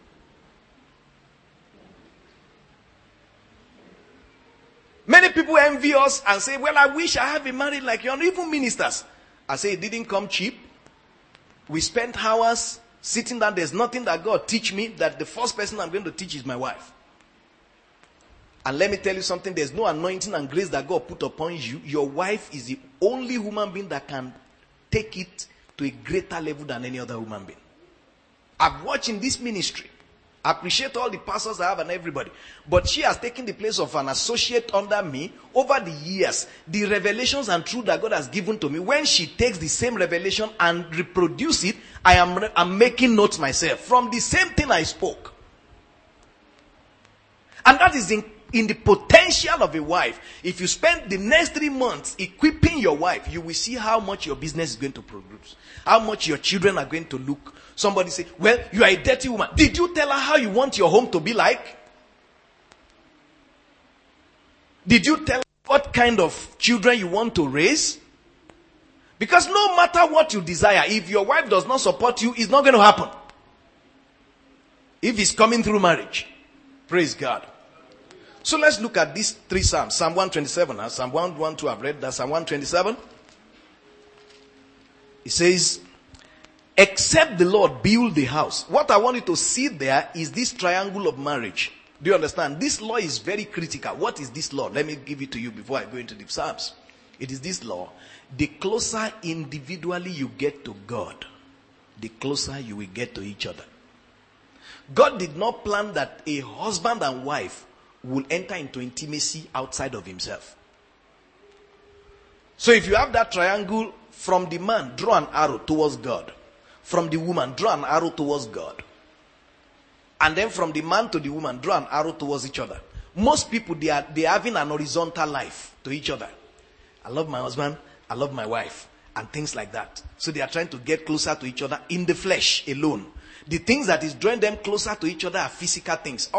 Many people envy us and say, well, I wish I have a marriage like you. Even ministers. I say it didn't come cheap. We spent hours sitting down. There's nothing that God teach me that the first person I'm going to teach is my wife. And let me tell you something. There's no anointing and grace that God put upon you. Your wife is the only human being that can take it to a greater level than any other human being. I've watched in this ministry. I appreciate all the pastors I have and everybody. But she has taken the place of an associate under me over the years. The revelations and truth that God has given to me, when she takes the same revelation and reproduce it, I am I'm making notes myself from the same thing I spoke. And that is in, in the potential of a wife. If you spend the next three months equipping your wife, you will see how much your business is going to produce. How much your children are going to look. Somebody say, well, you are a dirty woman. Did you tell her how you want your home to be like? Did you tell her what kind of children you want to raise? Because no matter what you desire, if your wife does not support you, it's not going to happen. If it's coming through marriage. Praise God. So let's look at these three Psalms. Psalm one twenty-seven. Uh, Psalm one twelve, I've read that. Psalm one twenty-seven. It says, except the Lord build the house. What I want you to see there is this triangle of marriage. Do you understand? This law is very critical. What is this law? Let me give it to you before I go into the Psalms. It is this law. The closer individually you get to God, the closer you will get to each other. God did not plan that a husband and wife will enter into intimacy outside of himself. So if you have that triangle, from the man, draw an arrow towards God. From the woman, draw an arrow towards God. And then from the man to the woman, draw an arrow towards each other. Most people, they are, they are having an horizontal life to each other. I love my husband, I love my wife, and things like that. So they are trying to get closer to each other in the flesh alone. The things that is drawing them closer to each other are physical things.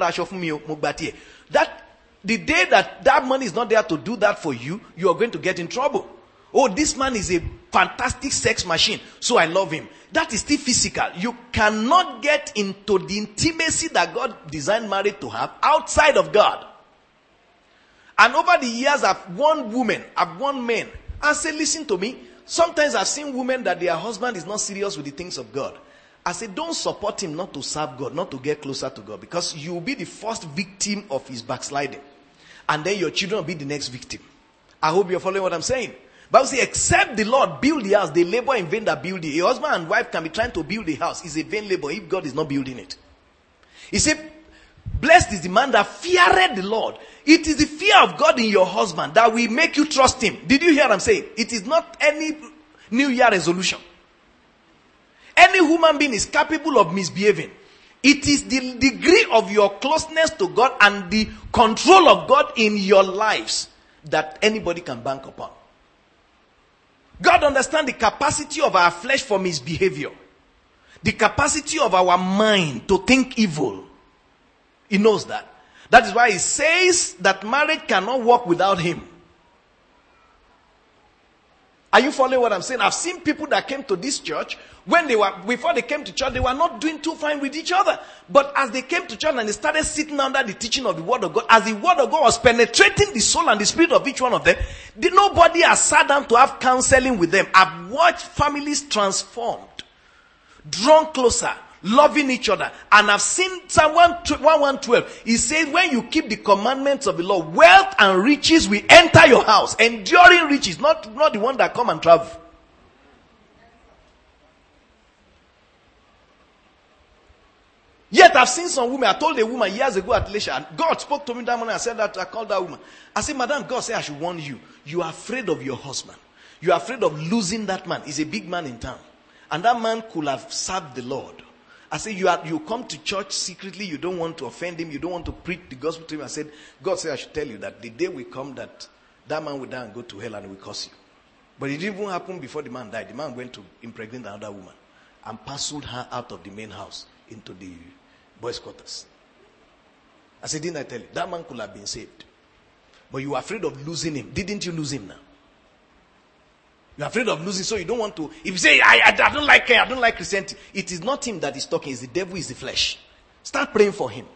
That the day that that money is not there to do that for you, you are going to get in trouble. Oh, this man is a fantastic sex machine, so I love him. That is still physical. You cannot get into the intimacy that God designed marriage to have outside of God. And over the years, I've warned women, I've warned men. I say, listen to me. Sometimes I've seen women that their husband is not serious with the things of God. I say, don't support him not to serve God, not to get closer to God, because you will be the first victim of his backsliding. And then your children will be the next victim. I hope you're following what I'm saying. Bible says, except the Lord build the house, they labor in vain that build it. A husband and wife can be trying to build a house. It's a vain labor if God is not building it. He said, blessed is the man that feareth the Lord. It is the fear of God in your husband that will make you trust him. Did you hear what I'm saying? It is not any New Year resolution. Any human being is capable of misbehaving. It is the degree of your closeness to God and the control of God in your lives that anybody can bank upon. God understands the capacity of our flesh for misbehavior. The capacity of our mind to think evil. He knows that. That is why he says that marriage cannot work without him. Are you following what I'm saying? I've seen people that came to this church, when they were, before they came to church, they were not doing too fine with each other. But as they came to church and they started sitting under the teaching of the word of God, as the word of God was penetrating the soul and the spirit of each one of them, did nobody has sat down to have counseling with them. I've watched families transformed, drawn closer, loving each other. And I've seen Psalm one twelve. He says, when you keep the commandments of the Lord, wealth and riches will enter your house. Enduring riches, not, not the one that come and travel. Yet I've seen some women. I told a woman years ago at Lesha, and God spoke to me that morning. I said that, I called that woman. I said, Madam, God said I should warn you. You are afraid of your husband. You are afraid of losing that man. He's a big man in town. And that man could have served the Lord. I said, you are, you come to church secretly. You don't want to offend him. You don't want to preach the gospel to him. I said, God said I should tell you that the day will come that that man will die and go to hell and will curse you. But it didn't even happen before the man died. The man went to impregnate another woman and parceled her out of the main house into the boys' quarters. I said, didn't I tell you? That man could have been saved. But you were afraid of losing him. Didn't you lose him now? You're afraid of losing, so you don't want to. If you say, I, I, I don't like her, I don't like Christianity, it is not him that is talking, it's the devil, it's the flesh. Start praying for him.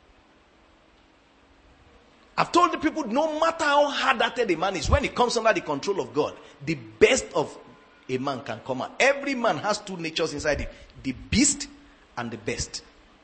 I've told the people, no matter how hard-hearted a man is, when he comes under the control of God, the best of a man can come out. Every man has two natures inside him, the beast and the best.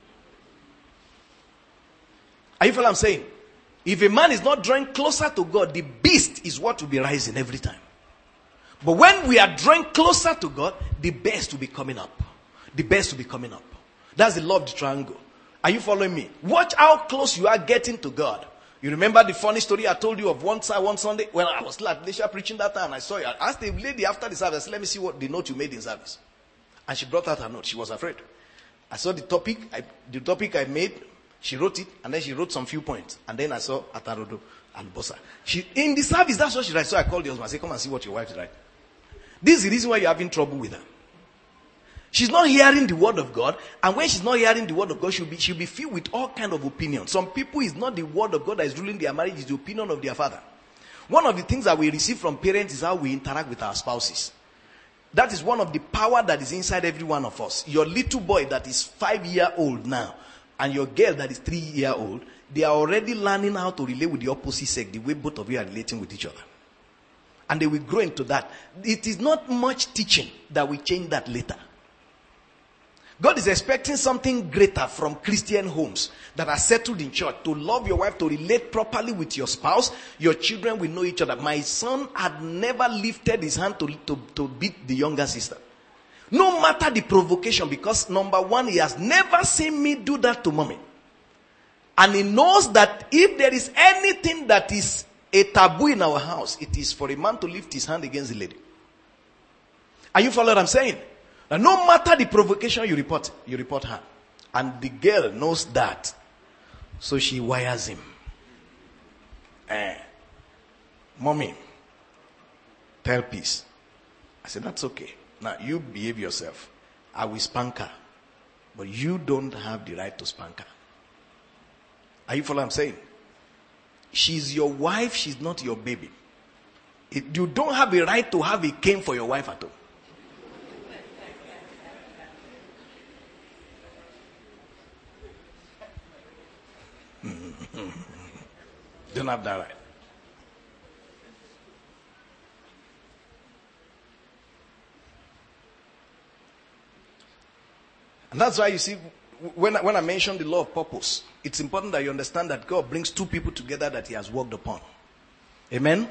Are you following what I'm saying? If a man is not drawing closer to God, the beast is what will be rising every time. But when we are drawing closer to God, the best will be coming up. The best will be coming up. That's the law of the triangle. Are you following me? Watch how close you are getting to God. You remember the funny story I told you of one, one Sunday? When I was at Leisha preaching that time, I saw you. I asked the lady after the service, let me see what the note you made in service. And she brought out her note. She was afraid. I saw the topic, I, the topic I made. She wrote it, and then she wrote some few points. And then I saw Atarodo and Bossa. She, in the service, that's what she writes. So I called the husband. I said, come and see what your wife is writing. This is the reason why you're having trouble with her. She's not hearing the word of God. And when she's not hearing the word of God, she'll be, she'll be filled with all kinds of opinions. Some people, it's not the word of God that is ruling their marriage, it's the opinion of their father. One of the things that we receive from parents is how we interact with our spouses. That is one of the power that is inside every one of us. Your little boy that is five years old now, and your girl that is three years old, they are already learning how to relate with the opposite sex, the way both of you are relating with each other. And they will grow into that. It is not much teaching that will change that later. God is expecting something greater from Christian homes that are settled in church. To love your wife, to relate properly with your spouse. Your children will know each other. My son had never lifted his hand to, to, to beat the younger sister. No matter the provocation, because number one, he has never seen me do that to mommy. And he knows that if there is anything that is a taboo in our house, it is for a man to lift his hand against the lady. Are you following what I'm saying? Now, no matter the provocation, you report, you report her. And the girl knows that. So she wires him. Eh, mommy, tell peace. I said, that's okay. Now, you behave yourself. I will spank her. But you don't have the right to spank her. Are you following what I'm saying? She's your wife. She's not your baby. It, you don't have a right to have a cane for your wife at all. Don't have that right. And that's why you see, when I, when I mention the law of purpose, it's important that you understand that God brings two people together that he has worked upon. Amen?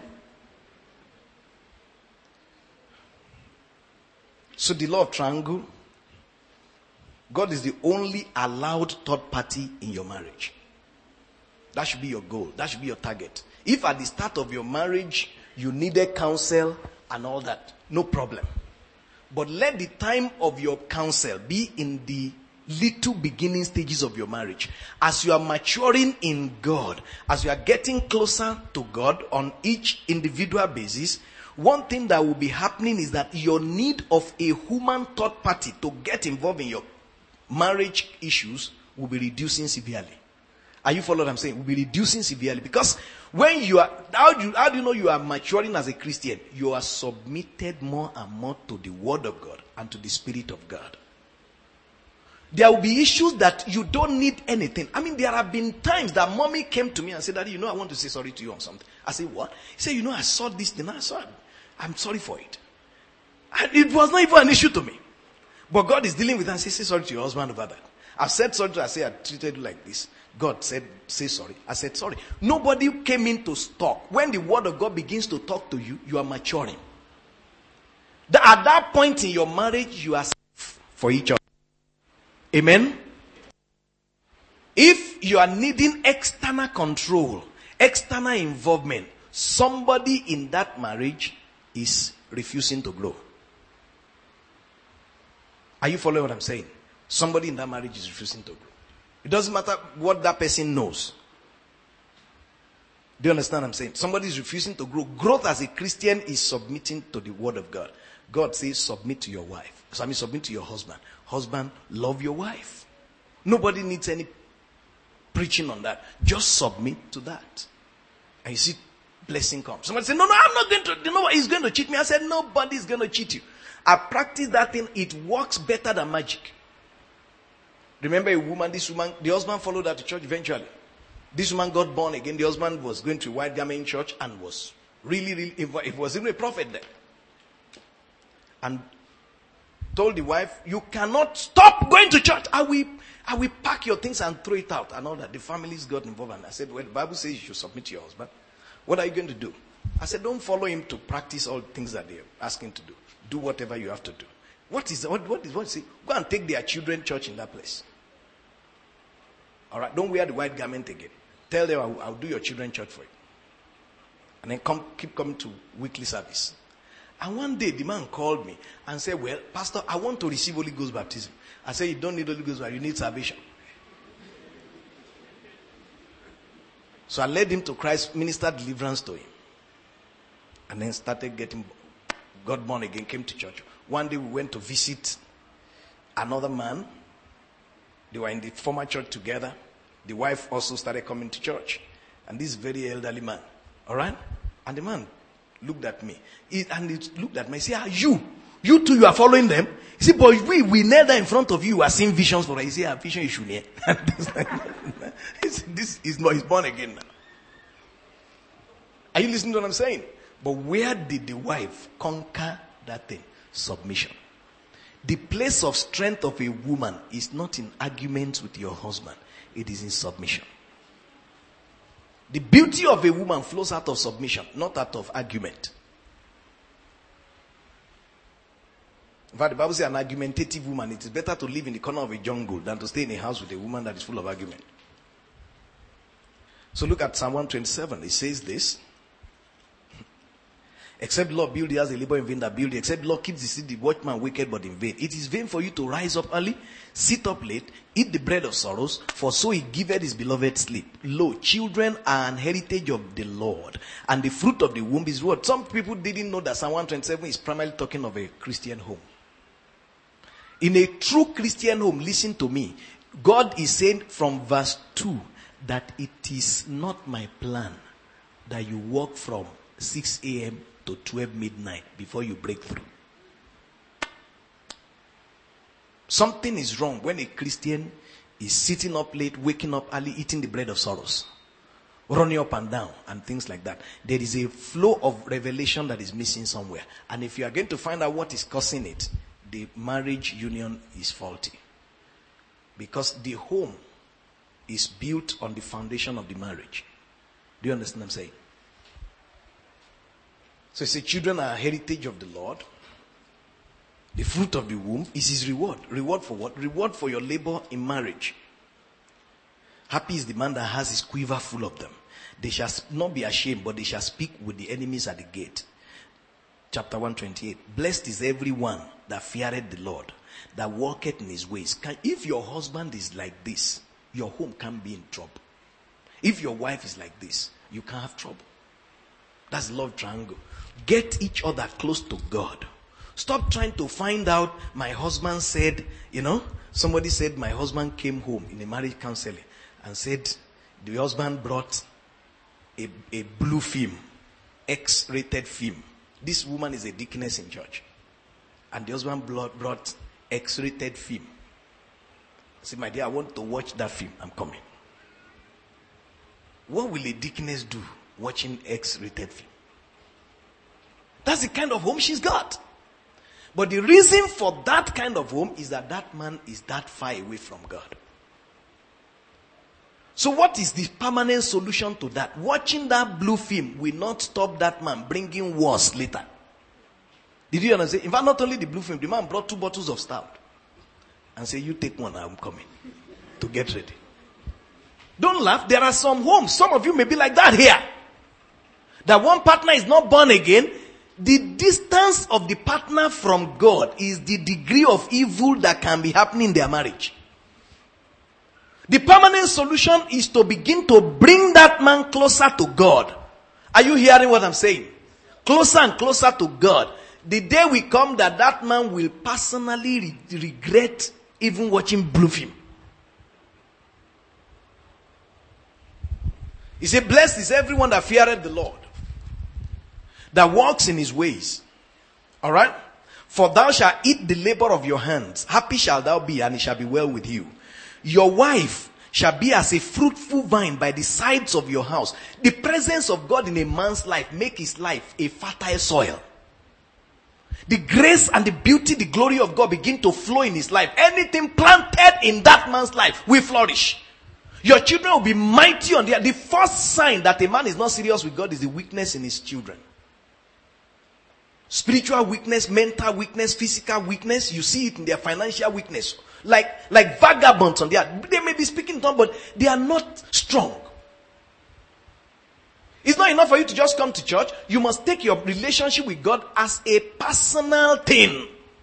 So the law of triangle, God is the only allowed third party in your marriage. That should be your goal. That should be your target. If at the start of your marriage, you needed counsel and all that, no problem. But let the time of your counsel be in the little beginning stages of your marriage. As you are maturing in God, as you are getting closer to God on each individual basis, one thing that will be happening is that your need of a human third party to get involved in your marriage issues will be reducing severely. Are you following what I'm saying? Will be reducing severely. Because when you are, how do you, how do you know you are maturing as a Christian? You are submitted more and more to the Word of God and to the Spirit of God. There will be issues that you don't need anything. I mean, there have been times that mommy came to me and said, Daddy, you know, I want to say sorry to you on something. I said, what? He said, you know, I saw this thing. I saw it. I'm sorry for it. And it was not even an issue to me. But God is dealing with that and says, say sorry to your husband over that. I've said sorry to her. I say I treated you like this. God said, say sorry. I said sorry. Nobody came in to talk. When the word of God begins to talk to you, you are maturing. That at that point in your marriage, you are safe for each other. Amen? If you are needing external control, external involvement, somebody in that marriage is refusing to grow. Are you following what I'm saying? Somebody in that marriage is refusing to grow. It doesn't matter what that person knows. Do you understand what I'm saying? Somebody is refusing to grow. Growth as a Christian is submitting to the word of God. God says submit to your wife. So I mean submit to your husband. Husband, love your wife. Nobody needs any preaching on that. Just submit to that. And you see blessing comes. Somebody say, no, no, I'm not going to, you know what, he's going to cheat me. I said, nobody's going to cheat you. I practiced that thing. It works better than magic. Remember a woman, this woman, the husband followed her to church eventually. This woman got born again. The husband was going to a white garment church and was really, really, it was even a prophet there. And told the wife, you cannot stop going to church. I will, I will pack your things and throw it out and all that. The families got involved. And I said, well, the Bible says you should submit to your husband. What are you going to do? I said, don't follow him to practice all the things that they're asking to do. Do whatever you have to do. What is, what, what is, what is it? Go and take their children church in that place. All right, don't wear the white garment again. Tell them I'll, I'll do your children church for you. And then come, keep coming to weekly service. And one day the man called me and said, well, Pastor, I want to receive Holy Ghost baptism. I said, you don't need Holy Ghost baptism, you need salvation. So I led him to Christ, ministered deliverance to him. And then started getting, got born again, came to church. One day we went to visit another man. They were in the former church together. The wife also started coming to church. And this very elderly man. All right? And the man looked at me. He, and he looked at me. He said, ah, you, you too, you are following them? He said, but we, we kneel there in front of you, you are seeing visions for us. He said, ah, vision you should hear. He said, this is not, he's born again now. Are you listening to what I'm saying? But where did the wife conquer that thing? Submission. The place of strength of a woman is not in arguments with your husband. It is in submission. The beauty of a woman flows out of submission, not out of argument. In fact, the Bible says an argumentative woman, it is better to live in the corner of a jungle than to stay in a house with a woman that is full of argument. So look at Psalm one twenty-seven. It says this. Except the Lord build the house, the labor in vain that build it. Except the Lord keeps the city, the watchman wicked but in vain. It is vain for you to rise up early, sit up late, eat the bread of sorrows, for so he giveth his beloved sleep. Lo, children are an heritage of the Lord, and the fruit of the womb is reward. Some people didn't know that Psalm one twenty-seven is primarily talking of a Christian home. In a true Christian home, listen to me, God is saying from verse two that it is not my plan that you walk from six a.m. to twelve midnight before you break through. Something is wrong when a Christian is sitting up late, waking up early, eating the bread of sorrows, running up and down and things like that. There is a flow of revelation that is missing somewhere. And if you are going to find out what is causing it, the marriage union is faulty. Because the home is built on the foundation of the marriage. Do you understand what I'm saying? So he said, children are a heritage of the Lord. The fruit of the womb is his reward. Reward for what? Reward for your labor in marriage. Happy is the man that has his quiver full of them. They shall not be ashamed, but they shall speak with the enemies at the gate. Chapter one twenty-eight. Blessed is everyone that feareth the Lord, that walketh in his ways. Can, if your husband is like this, your home can't be in trouble. If your wife is like this, you can't have trouble. That's love triangle. Get each other close to God. Stop trying to find out, my husband said, you know, somebody said my husband came home in a marriage counseling and said the husband brought a, a blue film, X-rated film. This woman is a deaconess in church. And the husband brought X-rated film. I said, my dear, I want to watch that film. I'm coming. What will a deaconess do watching X-rated film? That's the kind of home she's got. But the reason for that kind of home is that that man is that far away from God. So what is the permanent solution to that? Watching that blue film will not stop that man bringing wars later. Did you understand? In fact, not only the blue film, the man brought two bottles of stout and said, you take one, I'm coming to get ready. Don't laugh. There are some homes. Some of you may be like that here. That one partner is not born again. The distance of the partner from God is the degree of evil that can be happening in their marriage. The permanent solution is to begin to bring that man closer to God. Are you hearing what I'm saying? Closer and closer to God. The day will come that that man will personally re- regret even watching blue film. He said, blessed is everyone that feareth the Lord, that walks in his ways. Alright? For thou shalt eat the labor of your hands. Happy shalt thou be, and it shall be well with you. Your wife shall be as a fruitful vine by the sides of your house. The presence of God in a man's life make his life a fertile soil. The grace and the beauty, the glory of God begin to flow in his life. Anything planted in that man's life will flourish. Your children will be mighty on the earth. The first sign that a man is not serious with God is the weakness in his children. Spiritual weakness, mental weakness, physical weakness. You see it in their financial weakness. Like, like vagabonds on the earth. They may be speaking tongues, but they are not strong. It's not enough for you to just come to church. You must take your relationship with God as a personal thing.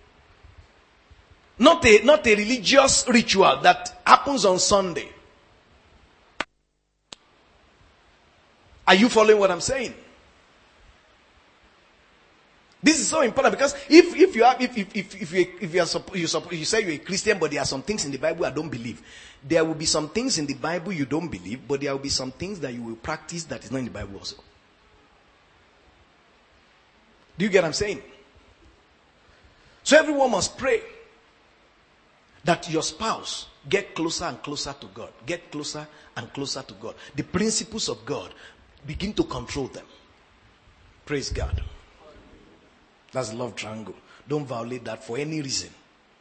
Not a, not a religious ritual that happens on Sunday. Are you following what I'm saying? This is so important because if, if you are if if if, if you if you are you, you say you're a Christian, but there are some things in the Bible I don't believe. There will be some things in the Bible you don't believe, but there will be some things that you will practice that is not in the Bible also. Do you get what I'm saying? So everyone must pray that your spouse get closer and closer to God. Get closer and closer to God. The principles of God begin to control them. Praise God. That's love triangle. Don't violate that for any reason.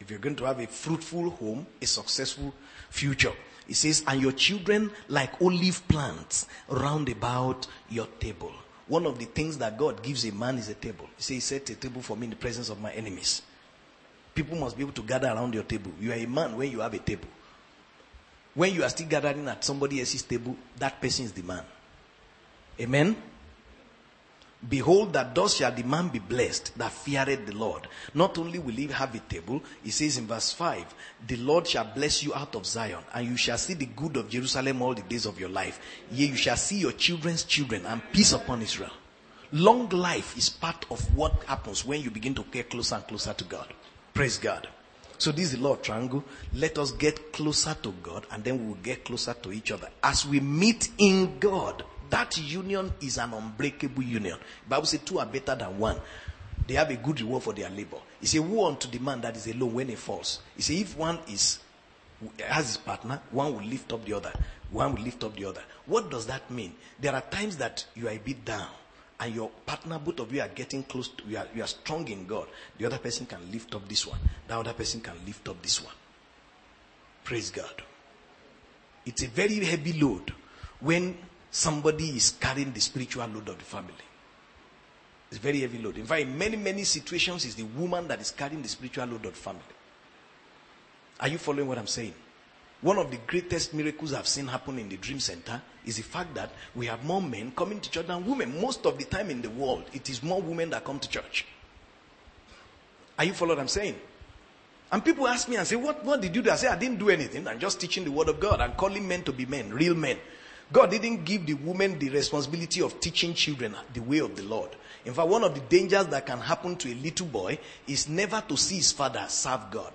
If you're going to have a fruitful home, a successful future. It says, and your children like olive plants round about your table. One of the things that God gives a man is a table. He says, set a table for me in the presence of my enemies. People must be able to gather around your table. You are a man when you have a table. When you are still gathering at somebody else's table, that person is the man. Amen? Behold, that thus shall the man be blessed that feareth the Lord. Not only will he have a table, it says in verse five, the Lord shall bless you out of Zion, and you shall see the good of Jerusalem all the days of your life. Yea, you shall see your children's children, and peace upon Israel. Long life is part of what happens when you begin to get closer and closer to God. Praise God. So this is the law of triangle. Let us get closer to God, and then we will get closer to each other. As we meet in God, that union is an unbreakable union. The Bible says two are better than one. They have a good reward for their labor. He said, woe unto the man that is alone when he falls. He said, if one is has his partner, one will lift up the other. One will lift up the other. What does that mean? There are times that you are a bit down, and your partner, both of you are getting close to, you are, you are strong in God. The other person can lift up this one. The other person can lift up this one. Praise God. It's a very heavy load when somebody is carrying the spiritual load of the family. It's very heavy load. In fact, in many, many situations, it's the woman that is carrying the spiritual load of the family. Are you following what I'm saying? One of the greatest miracles I've seen happen in the Dream Center is the fact that we have more men coming to church than women. Most of the time in the world, it is more women that come to church. Are you following what I'm saying? And people ask me and say, what, what did you do? I say, I didn't do anything. I'm just teaching the word of God. I'm calling men to be men, real men. God didn't give the woman the responsibility of teaching children the way of the Lord. In fact, one of the dangers that can happen to a little boy is never to see his father serve God.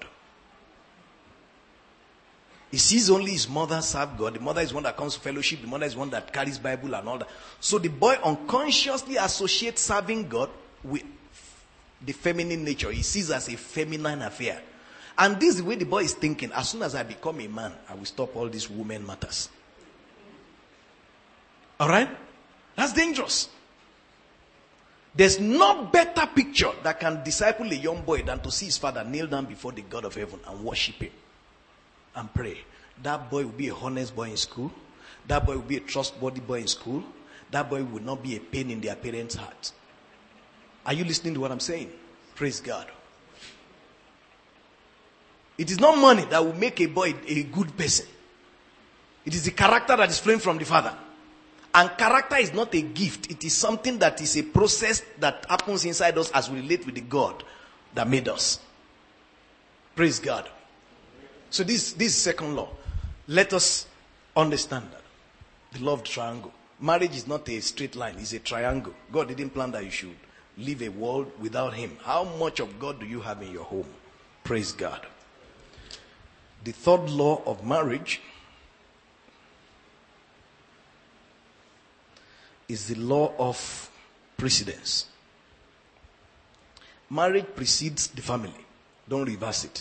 He sees only his mother serve God. The mother is one that comes to fellowship. The mother is one that carries Bible and all that. So the boy unconsciously associates serving God with the feminine nature. He sees as a feminine affair. And this is the way the boy is thinking. As soon as I become a man, I will stop all these women matters. All right? That's dangerous. There's no better picture that can disciple a young boy than to see his father kneel down before the God of heaven and worship him and pray. That boy will be a honest boy in school. That boy will be a trustworthy boy in school. That boy will not be a pain in their parents' heart. Are you listening to what I'm saying? Praise God. It is not money that will make a boy a good person. It is the character that is flowing from the father. And character is not a gift. It is something that is a process that happens inside us as we relate with the God that made us. Praise God. So this, this second law. Let us understand that. The law of the triangle. Marriage is not a straight line. It's a triangle. God didn't plan that you should live a world without him. How much of God do you have in your home? Praise God. The third law of marriage is the law of precedence. Marriage precedes the family. Don't reverse it.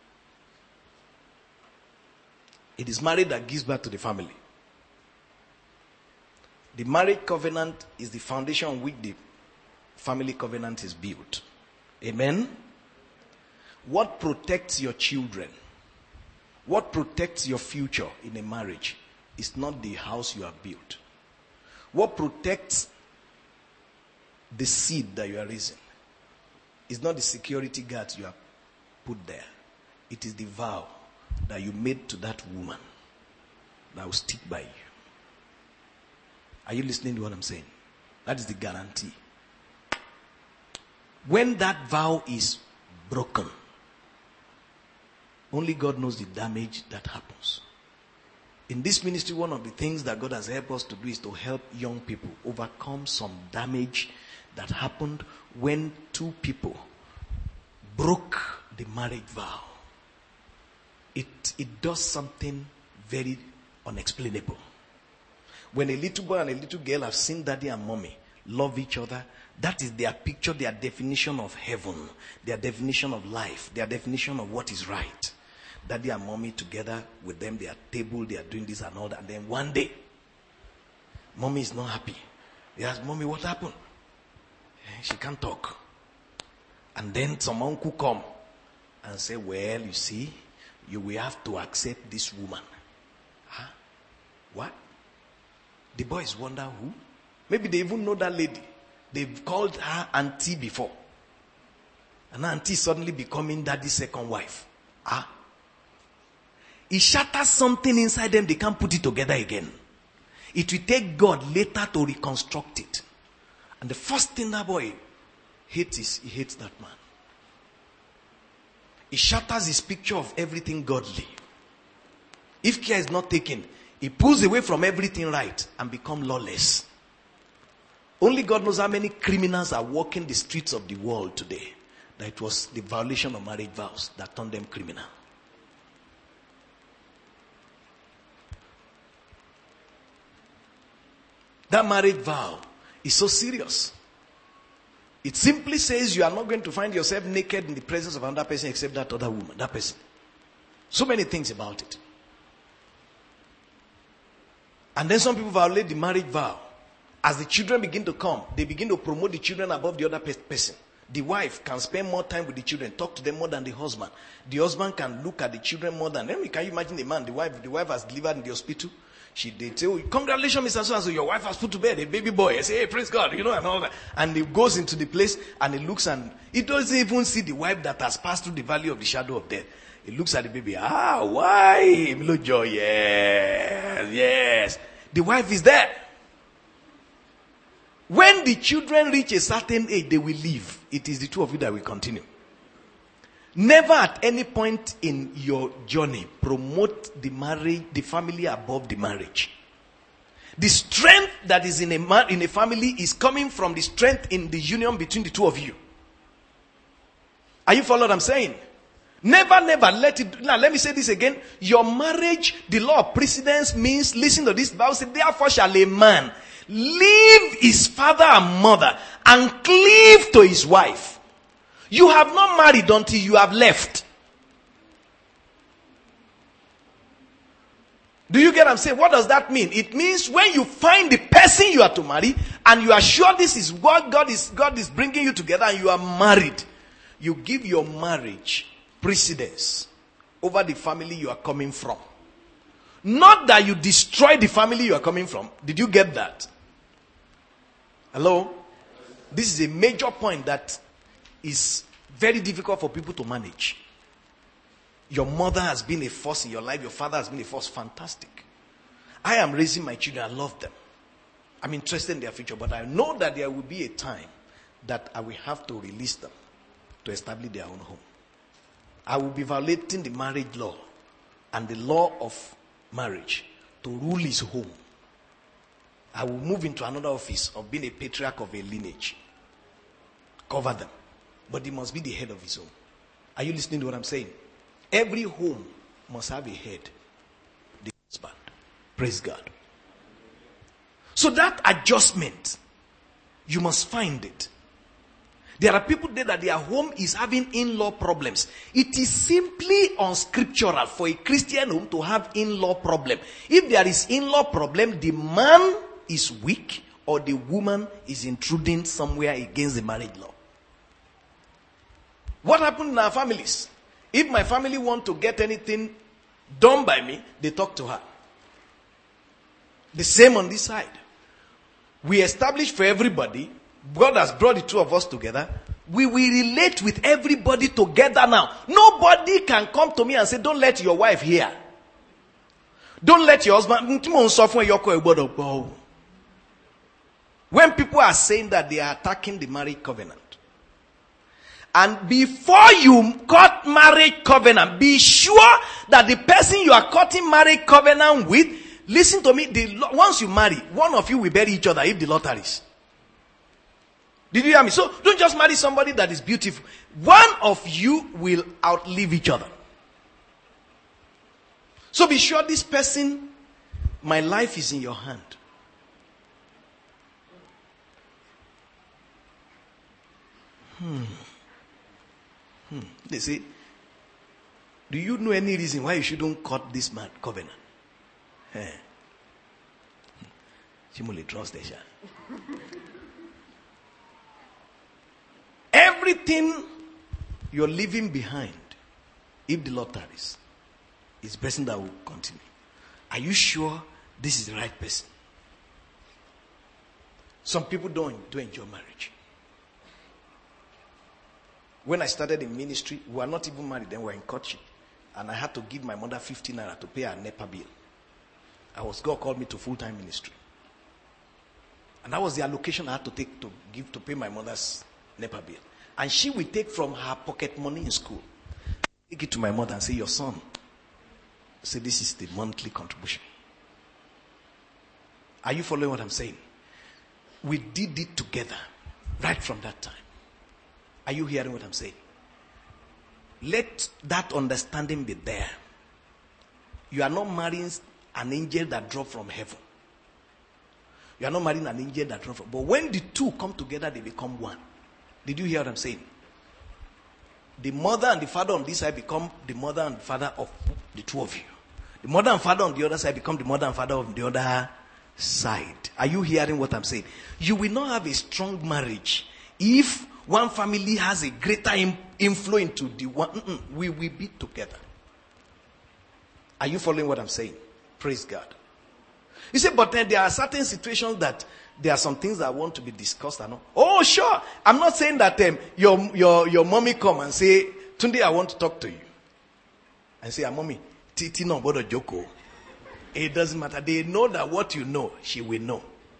It is marriage that gives birth to the family. The marriage covenant is the foundation on which the family covenant is built. Amen? What protects your children? What protects your future in a marriage is not the house you have built. What protects the seed that you are raising is not the security guards you have put there. It is the vow that you made to that woman that will stick by you. Are you listening to what I'm saying? That is the guarantee. When that vow is broken, only God knows the damage that happens. In this ministry, one of the things that God has helped us to do is to help young people overcome some damage that happened when two people broke the marriage vow. It, it does something very unexplainable. When a little boy and a little girl have seen daddy and mommy love each other, that is their picture, their definition of heaven, their definition of life, their definition of what is right. Daddy and mommy together with them, they are table, they are doing this and all that. And then one day, mommy is not happy. They ask, mommy, what happened? She can't talk. And then some uncle come and say, well, you see, you will have to accept this woman. Huh? What? The boys wonder who? Maybe they even know that lady. They've called her auntie before. And auntie suddenly becoming daddy's second wife. Ah. It shatters something inside them. They can't put it together again. It will take God later to reconstruct it. And the first thing that boy hates is he hates that man. It shatters his picture of everything godly. If care is not taken, he pulls away from everything right and becomes lawless. Only God knows how many criminals are walking the streets of the world today. That it was the violation of marriage vows that turned them criminal. That marriage vow is so serious. It simply says you are not going to find yourself naked in the presence of another person except that other woman, that person. So many things about it. And then some people violate the marriage vow. As the children begin to come, they begin to promote the children above the other pe- person. The wife can spend more time with the children, talk to them more than the husband. The husband can look at the children more than them. Can you imagine the man, the wife, the wife has delivered in the hospital. She they say, oh, congratulations, Mister So and so, your wife has put to bed a baby boy. I say, hey, praise God, you know, and all that. And he goes into the place and he looks and he doesn't even see the wife that has passed through the valley of the shadow of death. He looks at the baby. Ah, why? Look, joy, yes, yes. The wife is there. When the children reach a certain age, they will leave. It is the two of you that will continue. Never at any point in your journey promote the marriage, the family above the marriage. The strength that is in a man, in a family is coming from the strength in the union between the two of you. Are you following what I'm saying? Never, never let it. Now, let me say this again. Your marriage, the law of precedence means, listen to this. The Bible says, therefore shall a man leave his father and mother and cleave to his wife. You have not married until you have left. Do you get what I'm saying? What does that mean? It means when you find the person you are to marry and you are sure this is what God is, God is bringing you together and you are married, you give your marriage precedence over the family you are coming from. Not that you destroy the family you are coming from. Did you get that? Hello? This is a major point that is very difficult for people to manage. Your mother has been a force in your life. Your father has been a force. Fantastic. I am raising my children. I love them. I'm interested in their future. But I know that there will be a time that I will have to release them to establish their own home. I will be violating the marriage law and the law of marriage to rule his home. I will move into another office of being a patriarch of a lineage. Cover them. But he must be the head of his home. Are you listening to what I'm saying? Every home must have a head. The husband. Praise God. So that adjustment, you must find it. There are people there that their home is having in-law problems. It is simply unscriptural for a Christian home to have in-law problem. If there is in-law problem, the man is weak or the woman is intruding somewhere against the marriage law. What happened in our families? If my family want to get anything done by me, they talk to her. The same on this side. We establish for everybody. God has brought the two of us together. We will relate with everybody together now. Nobody can come to me and say, don't let your wife hear. Don't let your husband. When people are saying that, they are attacking the marriage covenant. And before you cut marriage covenant, be sure that the person you are cutting marriage covenant with, listen to me, the, once you marry, one of you will bury each other if the law tarries. Did you hear me? So don't just marry somebody that is beautiful. One of you will outlive each other. So be sure this person, my life is in your hand. Hmm. Hmm. They say, do you know any reason why you shouldn't cut this man covenant? Eh. Everything you're leaving behind If the Lord tarries, it's the person that will continue. Are you sure this is the right person? Some people don't, don't enjoy marriage. When I started in ministry, we were not even married, then we were in courtship. And I had to give my mother fifty naira to pay her NEPA bill. I was, God called me to full-time ministry. And that was the allocation I had to take to give to pay my mother's NEPA bill. And she will take from her pocket money in school, take it to my mother and say, your son, say this is the monthly contribution. Are you following what I'm saying? We did it together right from that time. Are you hearing what I'm saying? Let that understanding be there. You are not marrying an angel that dropped from heaven. You are not marrying an angel that dropped from. But when the two come together, they become one. Did you hear what I'm saying? The mother and the father on this side become the mother and father of the two of you. The mother and father on the other side become the mother and father of the other side. Are you hearing what I'm saying? You will not have a strong marriage if one family has a greater in, inflow into the one. Mm-mm, we will be together. Are you following what I'm saying? Praise God. You say, but then there are certain situations that there are some things that want to be discussed. And all. Oh, sure. I'm not saying that um, your your your mommy come and say, Tunde, I want to talk to you. And say, ah, mommy, Titi no bodo joko. It doesn't matter. They know that what you know, she will know.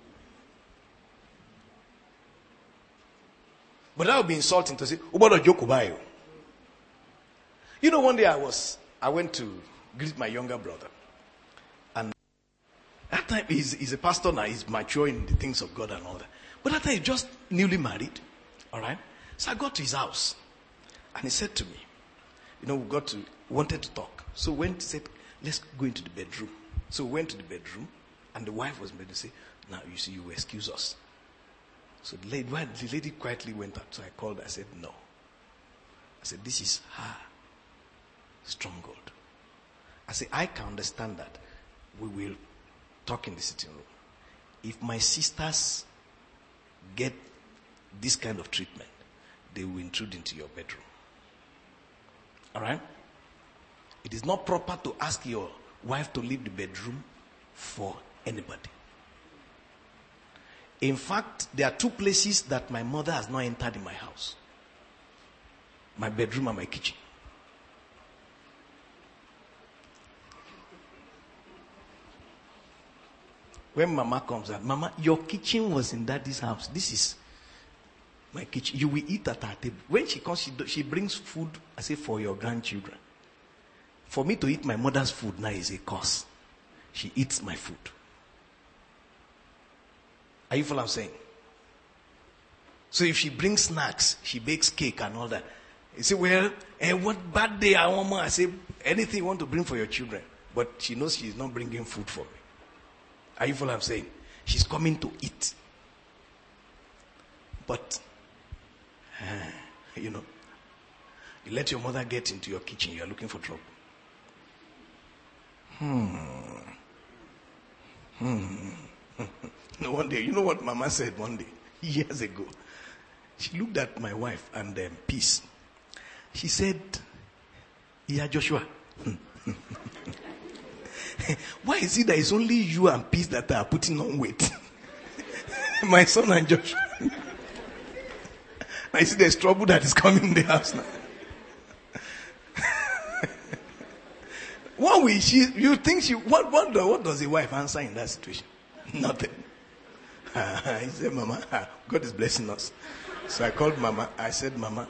But that would be insulting to say, Ubodo joko bayo. You know, one day I was, I went to greet my younger brother. And that time he's, he's a pastor now, he's mature in the things of God and all that. But that time he's just newly married. All right. So I got to his house. And he said to me, you know, we got to, wanted to talk. So we went, said, let's go into the bedroom. So we went to the bedroom, and the wife was made to say, now you see, you will excuse us. So the lady, well, the lady quietly went out. So I called her, I said, no. I said, this is her stronghold. I said, I can understand that. We will talk in the sitting room. If my sisters get this kind of treatment, they will intrude into your bedroom. All right? It is not proper to ask your wife to leave the bedroom for anybody. In fact, there are two places that my mother has not entered in my house. My bedroom and my kitchen. When Mama comes out, Mama, your kitchen was in Daddy's house. This is my kitchen. You will eat at her table. When she comes, she, do, she brings food, I say, for your grandchildren. For me to eat my mother's food now is a curse. She eats my food. Are you following what I'm saying? So if she brings snacks, she bakes cake and all that. You say, well, eh, what bad day I want more? I say, anything you want to bring for your children. But she knows she's not bringing food for me. Are you following what I'm saying? She's coming to eat. But, uh, you know, you let your mother get into your kitchen, you are looking for trouble. Hmm. Hmm. No, one day, you know what Mama said one day, years ago? She looked at my wife and um, peace. She said, yeah, Joshua. Why is it that it's only you and peace that are putting on weight? My son and Joshua. I see there's trouble that is coming in the house now. What will she, you think she, what, what, what does a wife answer in that situation? Nothing. He said, Mama, God is blessing us. So I called Mama. I said, Mama,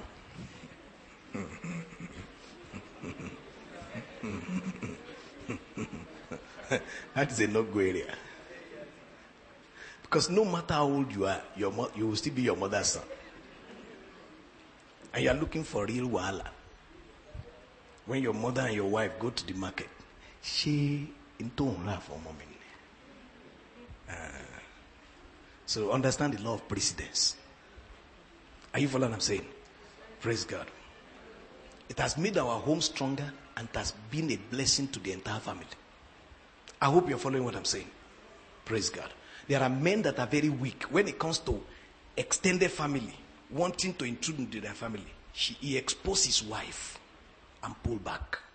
that is a no-go area. Because no matter how old you are, your mo- you will still be your mother's son. And you are looking for real wahala. When your mother and your wife go to the market, she into her for a moment. Uh, so understand the law of precedence. Are you following what I'm saying? Praise God. It has made our home stronger and it has been a blessing to the entire family. I hope you're following what I'm saying. Praise God. There are men that are very weak when it comes to extended family, wanting to intrude into their family. She, he exposed his wife and pull back.